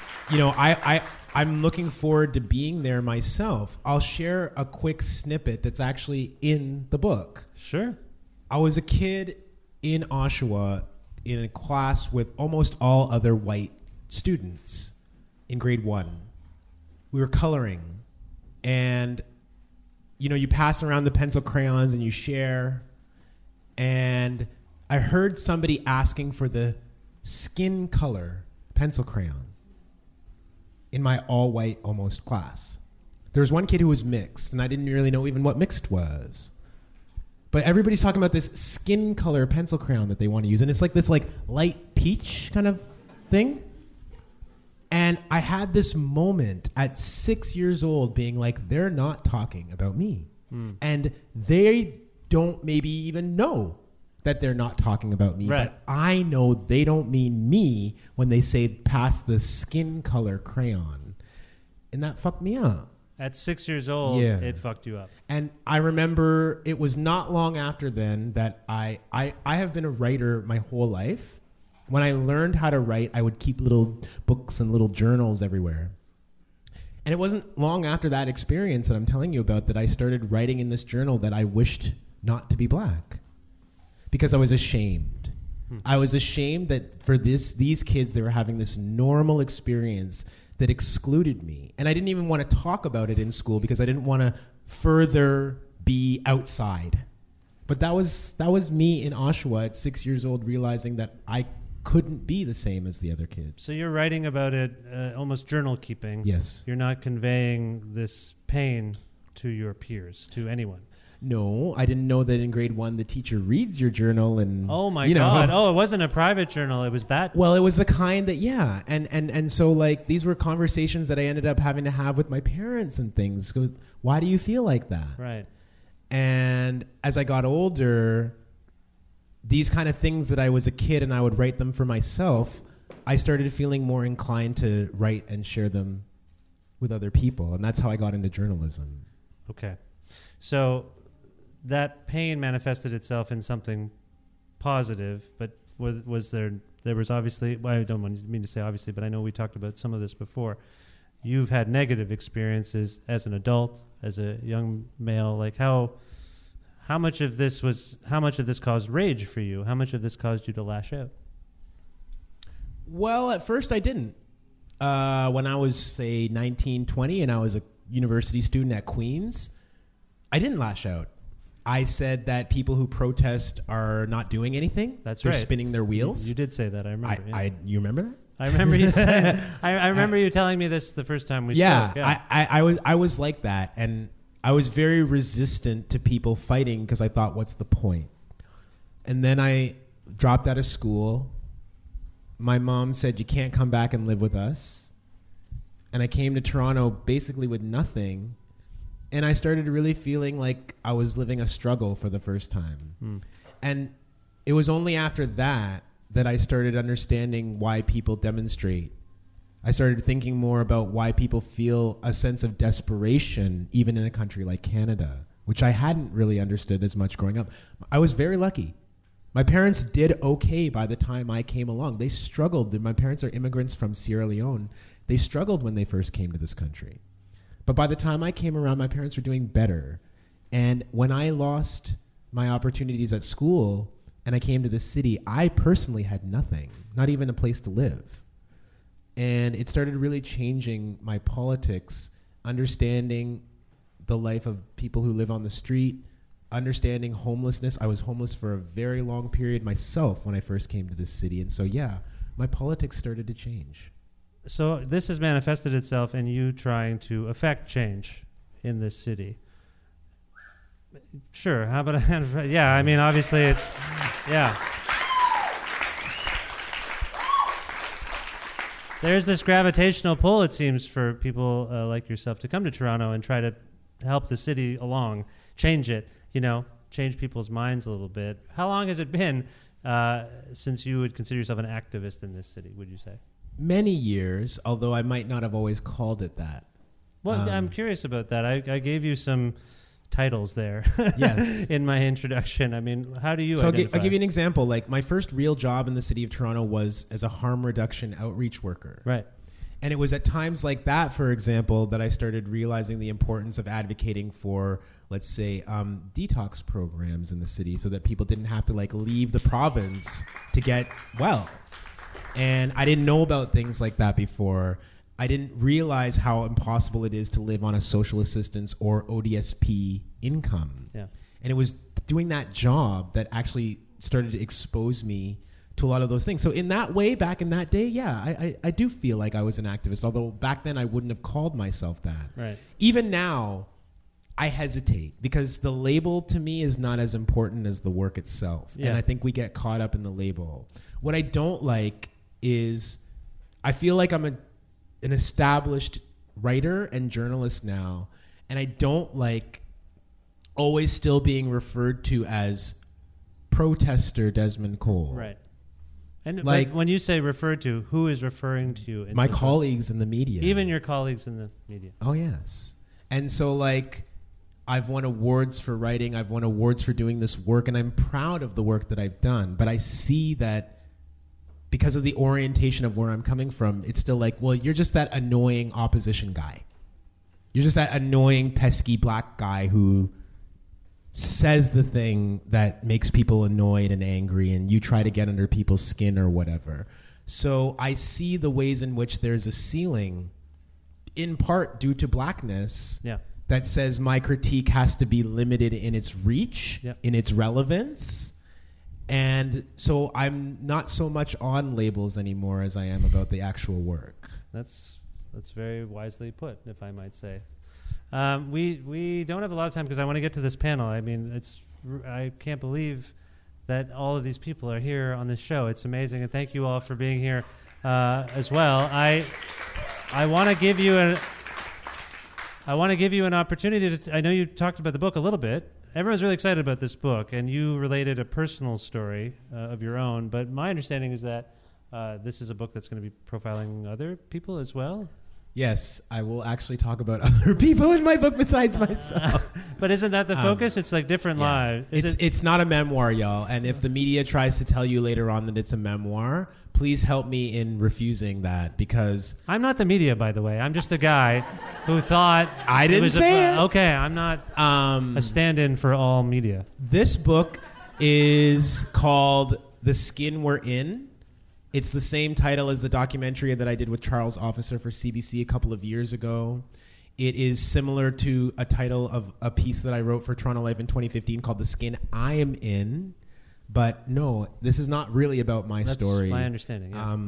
I'm looking forward to being there myself. I'll share a quick snippet that's actually in the book. Sure. I was a kid in Oshawa in a class with almost all other white students in grade 1. We were coloring, and you pass around the pencil crayons and you share, and I heard somebody asking for the skin color pencil crayon in my all-white almost class. There was one kid who was mixed, and I didn't really know even what mixed was. But everybody's talking about this skin color pencil crayon that they want to use, and it's like this light peach kind of thing. And I had this moment at 6 years old being like, they're not talking about me. And they don't maybe even know that they're not talking about me. Right. But I know they don't mean me when they say pass the skin color crayon. And that fucked me up. At 6 years old, it fucked you up. And I remember it was not long after then that I have been a writer my whole life. When I learned how to write, I would keep little books and little journals everywhere. And it wasn't long after that experience that I'm telling you about that I started writing in this journal that I wished not to be black. Because I was ashamed. I was ashamed that for these kids, they were having this normal experience that excluded me. And I didn't even want to talk about it in school because I didn't want to further be outside. But that was me in Oshawa at 6 years old, realizing that I couldn't be the same as the other kids. So you're writing about it, almost journal keeping. Yes. You're not conveying this pain to your peers, to anyone. No, I didn't know that in grade 1 the teacher reads your journal and oh my God. Oh, it wasn't a private journal. It was that. Well, it was the kind that and so like these were conversations that I ended up having to have with my parents and things. Go, why do you feel like that? Right. And as I got older, these kind of things that I was a kid and I would write them for myself, I started feeling more inclined to write and share them with other people, and that's how I got into journalism. Okay. So that pain manifested itself in something positive, but was there was obviously, well, I don't mean to say obviously, but I know we talked about some of this before. You've had negative experiences as an adult, as a young male. Like how much of this caused rage for you? How much of this caused you to lash out? Well, at first I didn't. When I was, say, 19, 20, and I was a university student at Queen's, I didn't lash out. I said that people who protest are not doing anything. That's They're right. spinning their wheels. You did say that. I remember. You remember that? I remember you saying. I remember you telling me this the first time we spoke. Yeah, I was like that, and I was very resistant to people fighting because I thought, what's the point? And then I dropped out of school. My mom said, you can't come back and live with us. And I came to Toronto basically with nothing. And I started really feeling like I was living a struggle for the first time. And it was only after that I started understanding why people demonstrate. I started thinking more about why people feel a sense of desperation, even in a country like Canada, which I hadn't really understood as much growing up. I was very lucky. My parents did okay by the time I came along. They struggled. My parents are immigrants from Sierra Leone. They struggled when they first came to this country. But by the time I came around, my parents were doing better. And when I lost my opportunities at school and I came to the city, I personally had nothing, not even a place to live. And it started really changing my politics, understanding the life of people who live on the street, understanding homelessness. I was homeless for a very long period myself when I first came to this city. And so, yeah, my politics started to change. So this has manifested itself in you trying to affect change in this city. Sure. How about yeah, I mean, obviously it's, yeah. There's this gravitational pull, it seems, for people like yourself to come to Toronto and try to help the city along, change it, change people's minds a little bit. How long has it been since you would consider yourself an activist in this city, would you say? Many years, although I might not have always called it that. Well, I'm curious about that. I gave you some titles there yes. in my introduction. I mean, how do you identify? I'll give you an example. Like, my first real job in the city of Toronto was as a harm reduction outreach worker. Right. And it was at times like that, for example, that I started realizing the importance of advocating for, let's say, detox programs in the city so that people didn't have to, leave the province to get well. And I didn't know about things like that before. I didn't realize how impossible it is to live on a social assistance or ODSP income. Yeah. And it was doing that job that actually started to expose me to a lot of those things. So in that way, back in that day, yeah, I do feel like I was an activist, although back then I wouldn't have called myself that. Right. Even now, I hesitate because the label to me is not as important as the work itself. Yeah. And I think we get caught up in the label. What I don't like is I feel like I'm an established writer and journalist now, and I don't like always still being referred to as protester Desmond Cole. Right. And when you say referred to, who is referring to you? My colleagues in the media. Even your colleagues in the media. Oh, yes. And so I've won awards for writing. I've won awards for doing this work, and I'm proud of the work that I've done. But I see that because of the orientation of where I'm coming from, it's still well, you're just that annoying opposition guy. You're just that annoying, pesky black guy who says the thing that makes people annoyed and angry, and you try to get under people's skin or whatever. So I see the ways in which there's a ceiling, in part due to blackness, yeah, that says my critique has to be limited in its reach, in its relevance. And so I'm not so much on labels anymore as I am about the actual work. That's very wisely put, if I might say. We don't have a lot of time because I want to get to this panel. I mean, I can't believe that all of these people are here on this show. It's amazing, and thank you all for being here as well. I want to give you an opportunity to. I know you talked about the book a little bit. Everyone's really excited about this book, and you related a personal story of your own. But my understanding is that this is a book that's going to be profiling other people as well. Yes, I will actually talk about other people in my book besides myself. But isn't that the focus? It's like different lives. It's not a memoir, y'all. And if the media tries to tell you later on that it's a memoir, please help me in refusing that, because I'm not the media, by the way. I'm just a guy who thought I didn't say it. Okay, I'm not a stand-in for all media. This book is called The Skin We're In. It's the same title as the documentary that I did with Charles Officer for CBC a couple of years ago. It is similar to a title of a piece that I wrote for Toronto Life in 2015 called The Skin I Am In. But no, this is not really about my story. That's my understanding, yeah.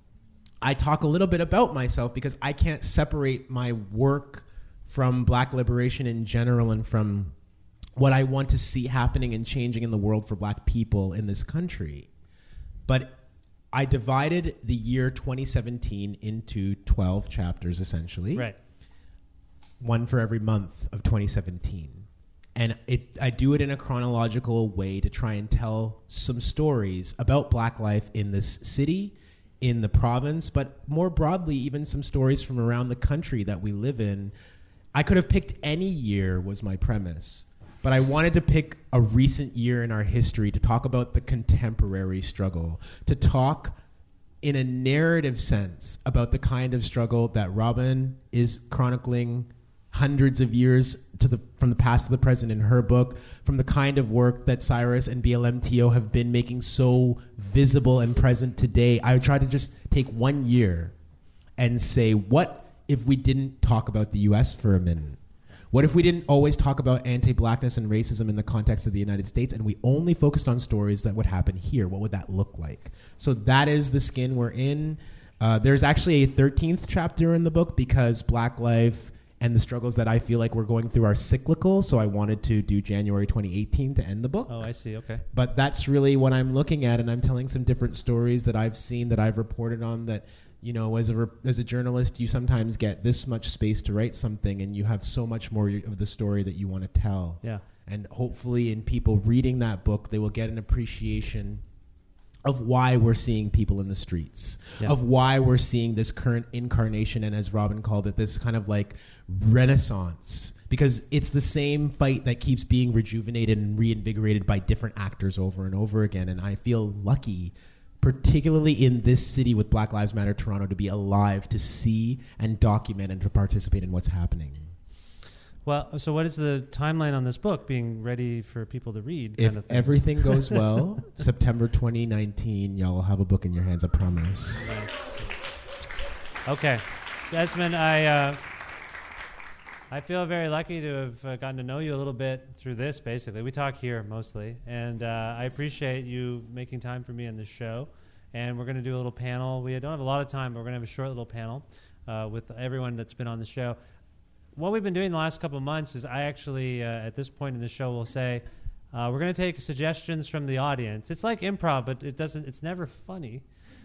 I talk a little bit about myself because I can't separate my work from Black liberation in general and from what I want to see happening and changing in the world for Black people in this country. But I divided the year 2017 into 12 chapters, essentially. Right. One for every month of 2017. And I do it in a chronological way to try and tell some stories about Black life in this city, in the province, but more broadly, even some stories from around the country that we live in. I could have picked any year, was my premise. But I wanted to pick a recent year in our history to talk about the contemporary struggle, to talk in a narrative sense about the kind of struggle that Robin is chronicling hundreds of years from the past to the present in her book, from the kind of work that Cyrus and BLMTO have been making so visible and present today. I would try to just take 1 year and say, what if we didn't talk about the US for a minute? What if we didn't always talk about anti-Blackness and racism in the context of the United States and we only focused on stories that would happen here? What would that look like? So that is The Skin We're In. There's actually a 13th chapter in the book because Black life and the struggles that I feel like we're going through are cyclical, so I wanted to do January 2018 to end the book. Oh, I see, okay. But that's really what I'm looking at, and I'm telling some different stories that I've seen, that I've reported on, that, you know, as a journalist, you sometimes get this much space to write something, and you have so much more of the story that you want to tell. Yeah. And hopefully in people reading that book, they will get an appreciation of why we're seeing people in the streets, of why we're seeing this current incarnation, and as Robin called it, this kind of like renaissance, because it's the same fight that keeps being rejuvenated and reinvigorated by different actors over and over again. And I feel lucky, particularly in this city with Black Lives Matter Toronto, to be alive, to see and document and to participate in what's happening. Well, so what is the timeline on this book being ready for people to read? If everything goes well, September 2019, y'all will have a book in your hands, I promise. Nice. Okay. Desmond, I feel very lucky to have gotten to know you a little bit through this, basically. We talk here mostly, and I appreciate you making time for me in this show. And we're going to do a little panel. We don't have a lot of time, but we're going to have a short little panel with everyone that's been on the show. What we've been doing the last couple of months is I actually, at this point in the show, will say, we're going to take suggestions from the audience. It's like improv, but it's never funny.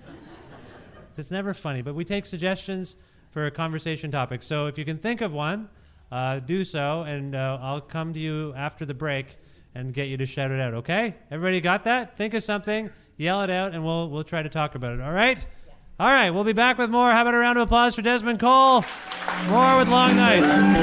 It's never funny, but we take suggestions for a conversation topic. So if you can think of one, do so, and I'll come to you after the break and get you to shout it out, okay? Everybody got that? Think of something, yell it out, and we'll try to talk about it, all right? All right, we'll be back with more. How about a round of applause for Desmond Cole? More with Long Night.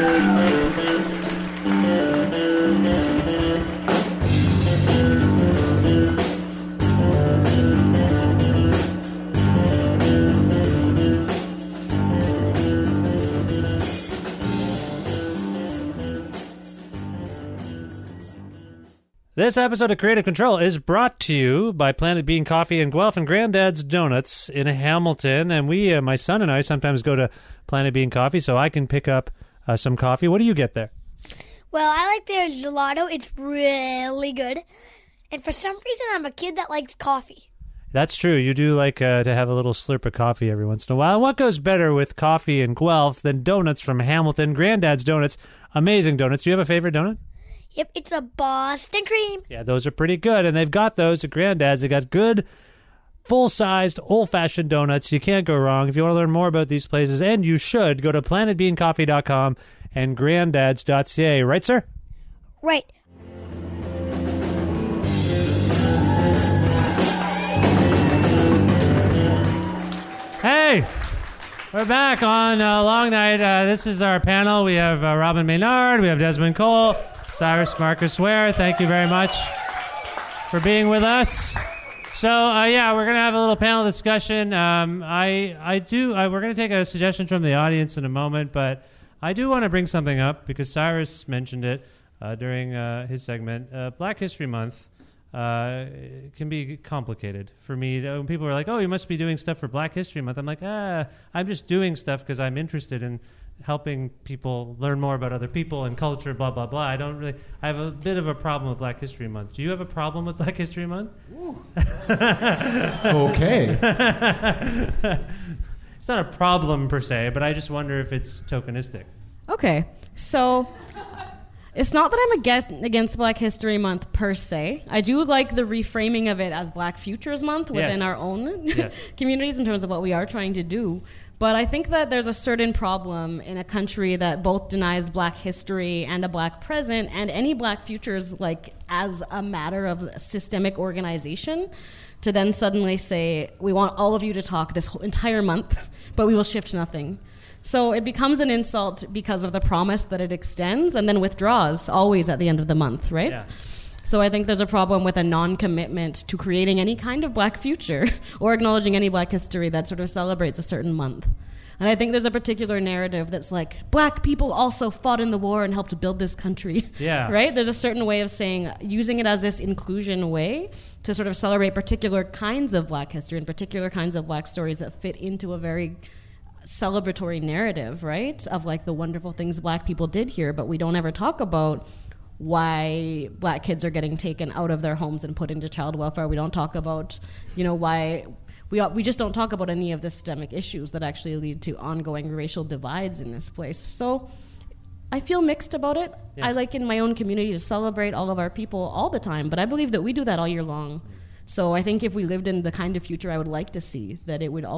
This episode of Creative Control is brought to you by Planet Bean Coffee in Guelph and Granddad's Donuts in Hamilton. And we, my son and I, sometimes go to Planet Bean Coffee so I can pick up some coffee. What do you get there? Well, I like their gelato. It's really good. And for some reason, I'm a kid that likes coffee. That's true. You do like to have a little slurp of coffee every once in a while. And what goes better with coffee and Guelph than donuts from Hamilton? Granddad's Donuts. Amazing donuts. Do you have a favorite donut? Yep, it's a Boston cream. Yeah, those are pretty good. And they've got those at Granddad's. They got good, full-sized, old-fashioned donuts. You can't go wrong. If you want to learn more about these places, and you should, go to planetbeancoffee.com and granddads.ca. Right, sir? Right. Hey, we're back on Long Night. This is our panel. We have Robin Maynard, we have Desmond Cole, Cyrus Marcus Ware. Thank you very much for being with us. So, we're going to have a little panel discussion. We're going to take a suggestion from the audience in a moment, but I do want to bring something up because Cyrus mentioned it during his segment. Black History Month can be complicated for me. When people are like, oh, you must be doing stuff for Black History Month. I'm like, I'm just doing stuff because I'm interested in helping people learn more about other people and culture, blah, blah, blah. I have a bit of a problem with Black History Month. Do you have a problem with Black History Month? Okay. It's not a problem per se, but I just wonder if it's tokenistic. Okay, so it's not that I'm against Black History Month per se. I do like the reframing of it as Black Futures Month within our own communities in terms of what we are trying to do. But I think that there's a certain problem in a country that both denies Black history and a Black present and any Black futures like as a matter of systemic organization to then suddenly say, we want all of you to talk this whole entire month, but we will shift nothing. So it becomes an insult because of the promise that it extends and then withdraws always at the end of the month, right? Yeah. So I think there's a problem with a non-commitment to creating any kind of Black future or acknowledging any Black history that sort of celebrates a certain month. And I think there's a particular narrative that's like, Black people also fought in the war and helped build this country. Yeah. Right? There's a certain way of saying, using it as this inclusion way to sort of celebrate particular kinds of Black history and particular kinds of Black stories that fit into a very celebratory narrative, right? Of like the wonderful things Black people did here, but we don't ever talk about why Black kids are getting taken out of their homes and put into child welfare. We don't talk about, why we just don't talk about any of the systemic issues that actually lead to ongoing racial divides in this place. So I feel mixed about it. Yeah. I like in my own community to celebrate all of our people all the time, but I believe that we do that all year long. So I think if we lived in the kind of future I would like to see, that it would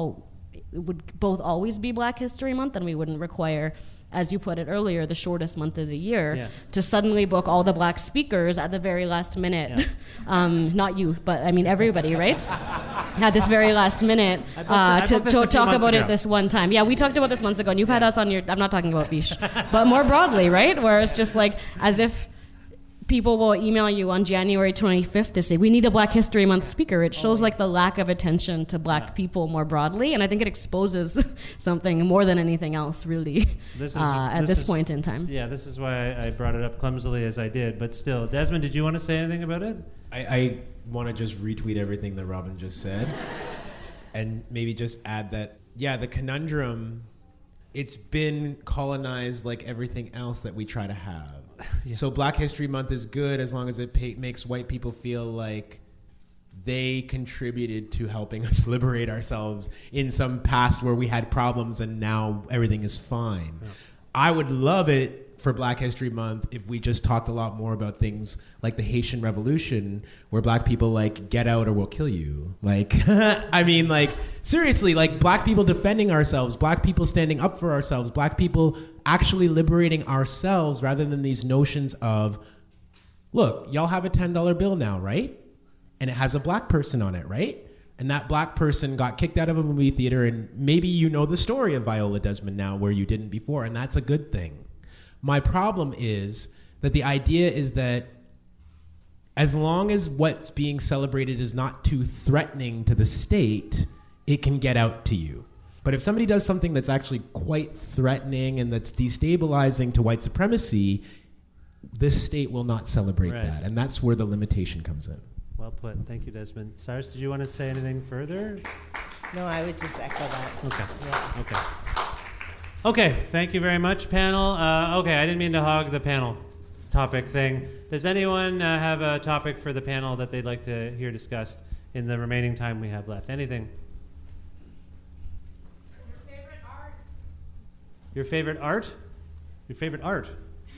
both always be Black History Month, and we wouldn't require, as you put it earlier, the shortest month of the year, to suddenly book all the Black speakers at the very last minute. Yeah. Not you, but I mean everybody, right? At this very last minute to talk about it this one time. Yeah, we talked about this months ago, and you've had us on your, I'm not talking about Bish, but more broadly, right? Where it's just like as if people will email you on January 25th to say, we need a Black History Month speaker. It shows like the lack of attention to Black people more broadly, and I think it exposes something more than anything else, really, at this point in time. Yeah, this is why I brought it up clumsily as I did, but still. Desmond, did you want to say anything about it? I want to just retweet everything that Robin just said, and maybe just add that, the conundrum, it's been colonized like everything else that we try to have. Yes. So Black History Month is good as long as it makes white people feel like they contributed to helping us liberate ourselves in some past where we had problems and now everything is fine. Yeah. I would love it for Black History Month if we just talked a lot more about things like the Haitian Revolution, where Black people like get out or we'll kill you. Like, I mean, like seriously, like Black people defending ourselves, Black people standing up for ourselves, Black people actually liberating ourselves rather than these notions of, look, y'all have a $10 bill now, right? And it has a Black person on it, right? And that Black person got kicked out of a movie theater, and maybe you know the story of Viola Desmond now where you didn't before, and that's a good thing. My problem is that the idea is that as long as what's being celebrated is not too threatening to the state, it can get out to you. But if somebody does something that's actually quite threatening and that's destabilizing to white supremacy, this state will not celebrate that. And that's where the limitation comes in. Well put. Thank you, Desmond. Cyrus, did you want to say anything further? No, I would just echo that. Okay. Yeah. Okay, thank you very much, panel. Okay, I didn't mean to hog the panel. topic thing. Does anyone have a topic for the panel that they'd like to hear discussed in the remaining time we have left? Anything? Your favorite art? Your favorite art? Your favorite art?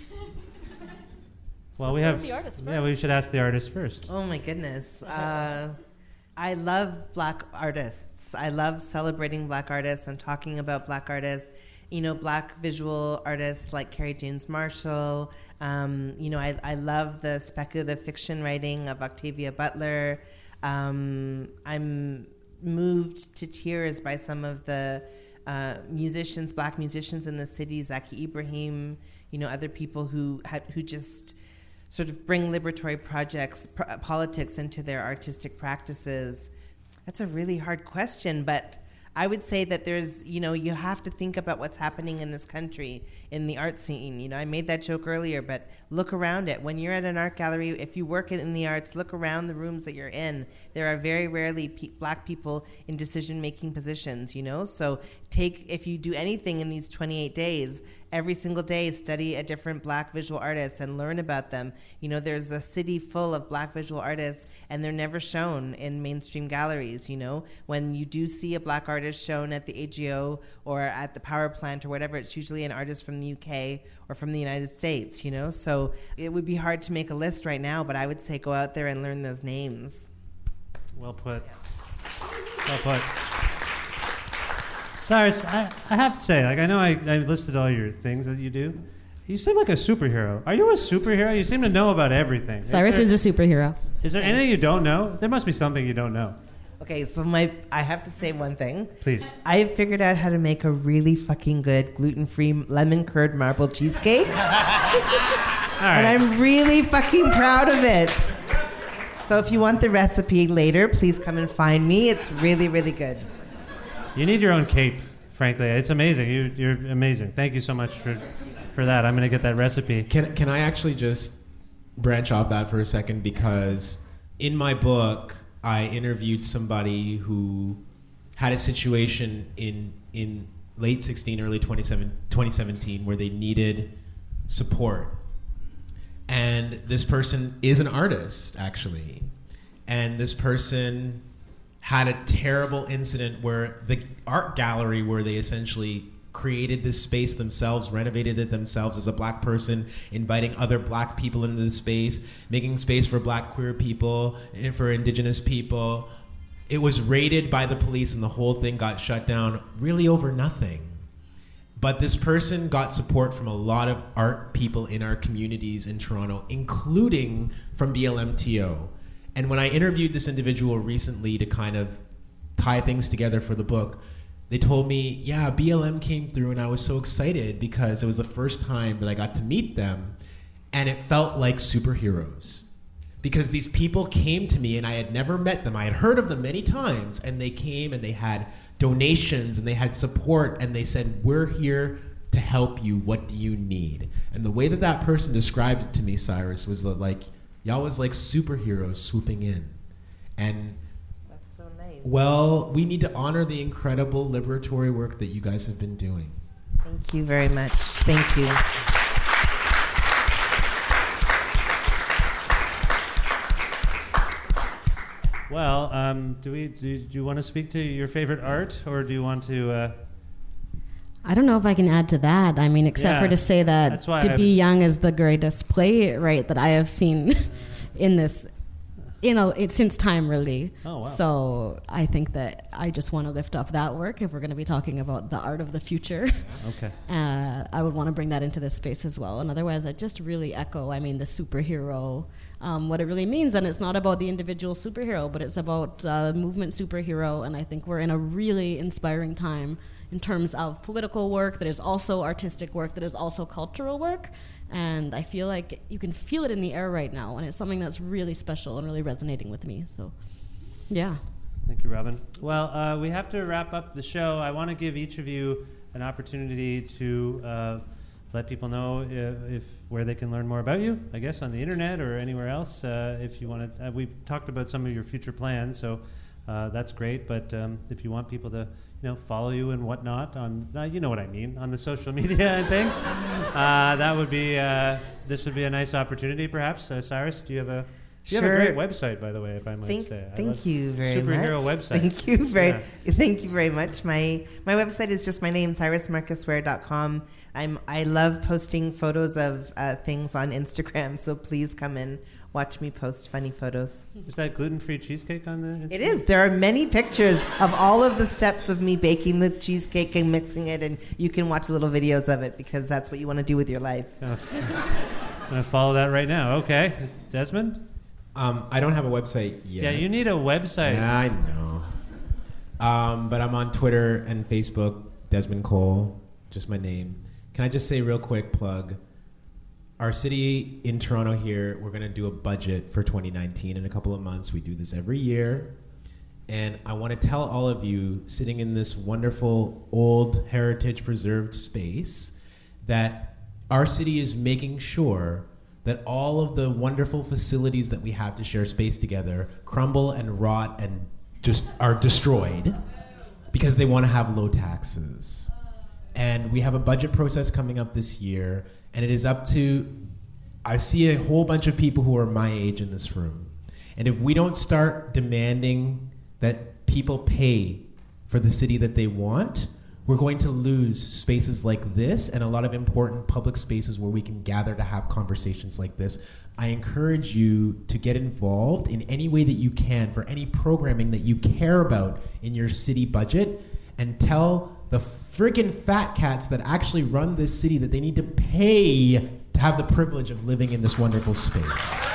Well, we have. Yeah, we should ask the artist first. Oh my goodness. I love black artists. I love celebrating black artists and talking about black artists. You know, black visual artists like Carrie James Marshall. You know, I love the speculative fiction writing of Octavia Butler. I'm moved to tears by some of the musicians, black musicians in the city, Zaki Ibrahim, you know, other people who just sort of bring liberatory projects, politics into their artistic practices. That's a really hard question, but I would say that there's, you know, you have to think about what's happening in this country in the art scene. You know, I made that joke earlier, but look around it. When you're at an art gallery, if you work in the arts, look around the rooms that you're in. There are very rarely black people in decision-making positions, you know? So if you do anything in these 28 days, every single day study a different black visual artist and learn about them. You know, there's a city full of black visual artists and they're never shown in mainstream galleries, you know. When you do see a black artist shown at the AGO or at the power plant or whatever, it's usually an artist from the UK or from the United States, you know. So it would be hard to make a list right now, but I would say go out there and learn those names. Well put. Well put. Cyrus, I have to say, like, I know I listed all your things that you do. You seem like a superhero. Are you a superhero? You seem to know about everything. Cyrus is a superhero. Is there anything you don't know? There must be something you don't know. Okay, so I have to say one thing. Please. I've figured out how to make a really fucking good gluten-free lemon curd marble cheesecake. All right. And I'm really fucking proud of it. So if you want the recipe later, please come and find me. It's really, really good. You need your own cape, frankly. It's amazing. You're amazing. Thank you so much for that. I'm going to get that recipe. Can I actually just branch off that for a second? Because in my book, I interviewed somebody who had a situation in late 16, early 2017 where they needed support. And this person is an artist, actually. And this person had a terrible incident where the art gallery where they essentially created this space themselves, renovated it themselves as a black person, inviting other black people into the space, making space for black queer people and for indigenous people. It was raided by the police and the whole thing got shut down really over nothing. But this person got support from a lot of art people in our communities in Toronto, including from BLMTO. And when I interviewed this individual recently to kind of tie things together for the book, they told me, yeah, BLM came through and I was so excited because it was the first time that I got to meet them and it felt like superheroes. Because these people came to me and I had never met them. I had heard of them many times and they came and they had donations and they had support and they said, we're here to help you. What do you need? And the way that that person described it to me, Cyrus, was that, like, y'all was like superheroes swooping in. And that's so nice. Well, we need to honor the incredible liberatory work that you guys have been doing. Thank you very much. Thank you. Well, do you want to speak to your favorite art, or do you want to? I don't know if I can add to that. I mean, except for to say that To Be Young is the greatest playwright that I have seen in this, since time, really. Oh, wow. So I think that I just want to lift up that work if we're going to be talking about the art of the future. Okay. I would want to bring that into this space as well. And otherwise, I just really echo, the superhero, what it really means. And it's not about the individual superhero, but it's about movement superhero. And I think we're in a really inspiring time in terms of political work that is also artistic work, that is also cultural work. And I feel like you can feel it in the air right now, and it's something that's really special and really resonating with me. So, yeah. Thank you, Robin. Well, we have to wrap up the show. I want to give each of you an opportunity to let people know where they can learn more about you, I guess, on the internet or anywhere else. If you want to, we've talked about some of your future plans, so that's great. But if you want people to, follow you and whatnot on, you know what I mean, on the social media and things, that would be, this would be a nice opportunity, perhaps. Cyrus, do you have a... You have a great website, by the way, if I might say. Thank you very much. Superhero website. Thank you very much. My website is just my name, cyrusmarcusware.com. I love posting photos of things on Instagram, so please come and watch me post funny photos. Is that gluten-free cheesecake on the Instagram? It is. There are many pictures of all of the steps of me baking the cheesecake and mixing it, and you can watch little videos of it because that's what you want to do with your life. I'm going to follow that right now. Okay. Desmond? I don't have a website yet. Yeah, you need a website. Yeah, I know. But I'm on Twitter and Facebook, Desmond Cole, just my name. Can I just say real quick plug? Our city in Toronto here, we're going to do a budget for 2019 in a couple of months. We do this every year. And I want to tell all of you sitting in this wonderful old heritage preserved space that our city is making sure that all of the wonderful facilities that we have to share space together crumble and rot and just are destroyed because they want to have low taxes. And we have a budget process coming up this year, and it is up to, I see a whole bunch of people who are my age in this room. And if we don't start demanding that people pay for the city that they want, we're going to lose spaces like this and a lot of important public spaces where we can gather to have conversations like this. I encourage you to get involved in any way that you can for any programming that you care about in your city budget, and tell the friggin' fat cats that actually run this city that they need to pay to have the privilege of living in this wonderful space.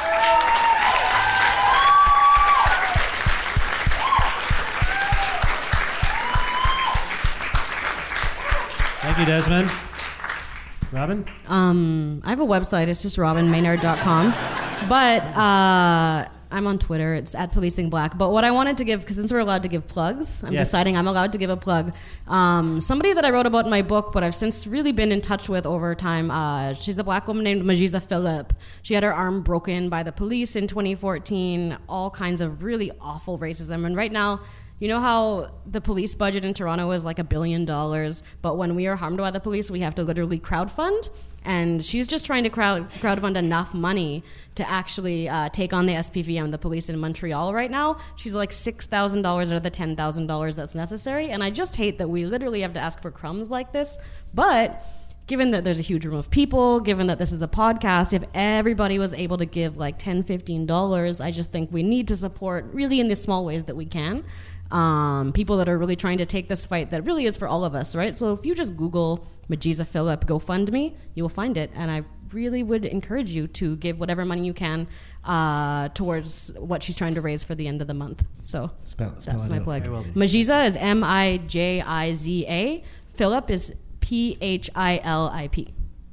Thank you, Desmond. Robin? I have a website. It's just robinmaynard.com. But I'm on Twitter. It's @PolicingBlack. But what I wanted to give, because since we're allowed to give plugs, I'm deciding I'm allowed to give a plug. Somebody that I wrote about in my book, but I've since really been in touch with over time. She's a black woman named Majiza Phillip. She had her arm broken by the police in 2014. All kinds of really awful racism. And right now, you know how the police budget in Toronto is like $1 billion, but when we are harmed by the police, we have to literally crowdfund? And she's just trying to crowdfund enough money to actually take on the SPVM, the police in Montreal right now. She's like $6,000 out of the $10,000 that's necessary. And I just hate that we literally have to ask for crumbs like this. But given that there's a huge room of people, given that this is a podcast, if everybody was able to give like $10, $15, I just think we need to support really in the small ways that we can. People that are really trying to take this fight that really is for all of us, right? So if you just Google Majiza Phillip GoFundMe, you will find it. And I really would encourage you to give whatever money you can towards what she's trying to raise for the end of the month. So that's my plug. Majiza is Mijiza. Phillip is PHILIP.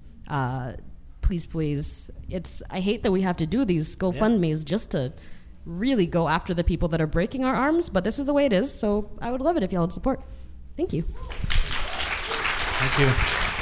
Please. I hate that we have to do these GoFundMes just to really go after the people that are breaking our arms, but this is the way it is, so I would love it if y'all would support. Thank you. Thank you.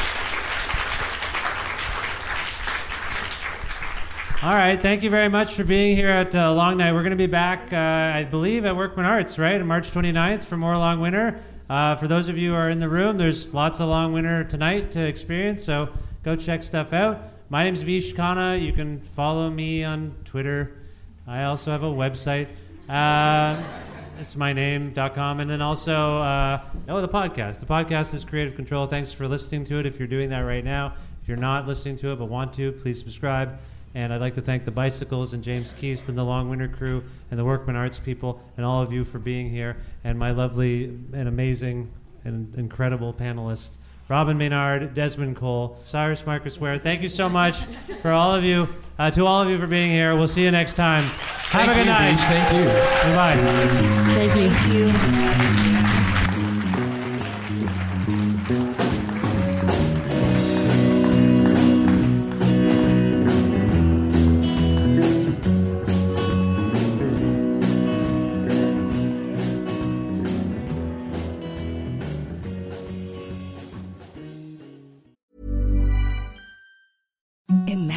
All right, thank you very much for being here at Long Night. We're going to be back, I believe, at Workman Arts, right, on March 29th for more Long Winter. For those of you who are in the room, there's lots of Long Winter tonight to experience, so go check stuff out. My name's Vish Khanna. You can follow me on Twitter. I also have a website. It's myname.com. And then also, the podcast. The podcast is Creative Control. Thanks for listening to it if you're doing that right now. If you're not listening to it but want to, please subscribe. And I'd like to thank the Bicycles and James Keast and the Long Winter crew and the Workman Arts people and all of you for being here, and my lovely and amazing and incredible panelists, Robin Maynard, Desmond Cole, Cyrus Marcus Ware. Thank you so much for all of you, to all of you for being here. We'll see you next time. Have a good night. Thank you. Goodbye. Thank you.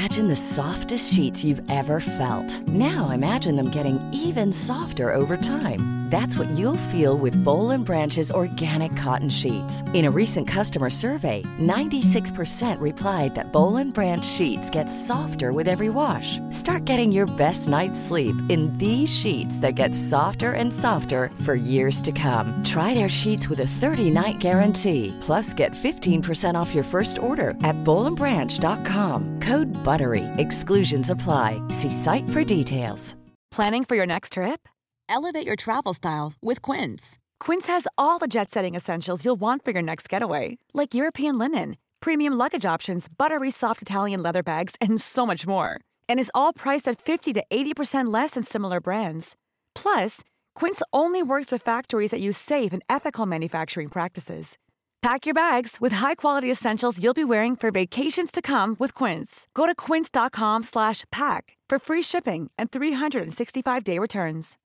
Imagine the softest sheets you've ever felt. Now imagine them getting even softer over time. That's what you'll feel with Boll & Branch's organic cotton sheets. In a recent customer survey, 96% replied that Boll & Branch sheets get softer with every wash. Start getting your best night's sleep in these sheets that get softer and softer for years to come. Try their sheets with a 30-night guarantee. Plus, get 15% off your first order at bollandbranch.com. Code BUTTERY. Exclusions apply. See site for details. Planning for your next trip? Elevate your travel style with Quince. Quince has all the jet-setting essentials you'll want for your next getaway, like European linen, premium luggage options, buttery soft Italian leather bags, and so much more. And is all priced at 50 to 80% less than similar brands. Plus, Quince only works with factories that use safe and ethical manufacturing practices. Pack your bags with high-quality essentials you'll be wearing for vacations to come with Quince. Go to quince.com/pack for free shipping and 365-day returns.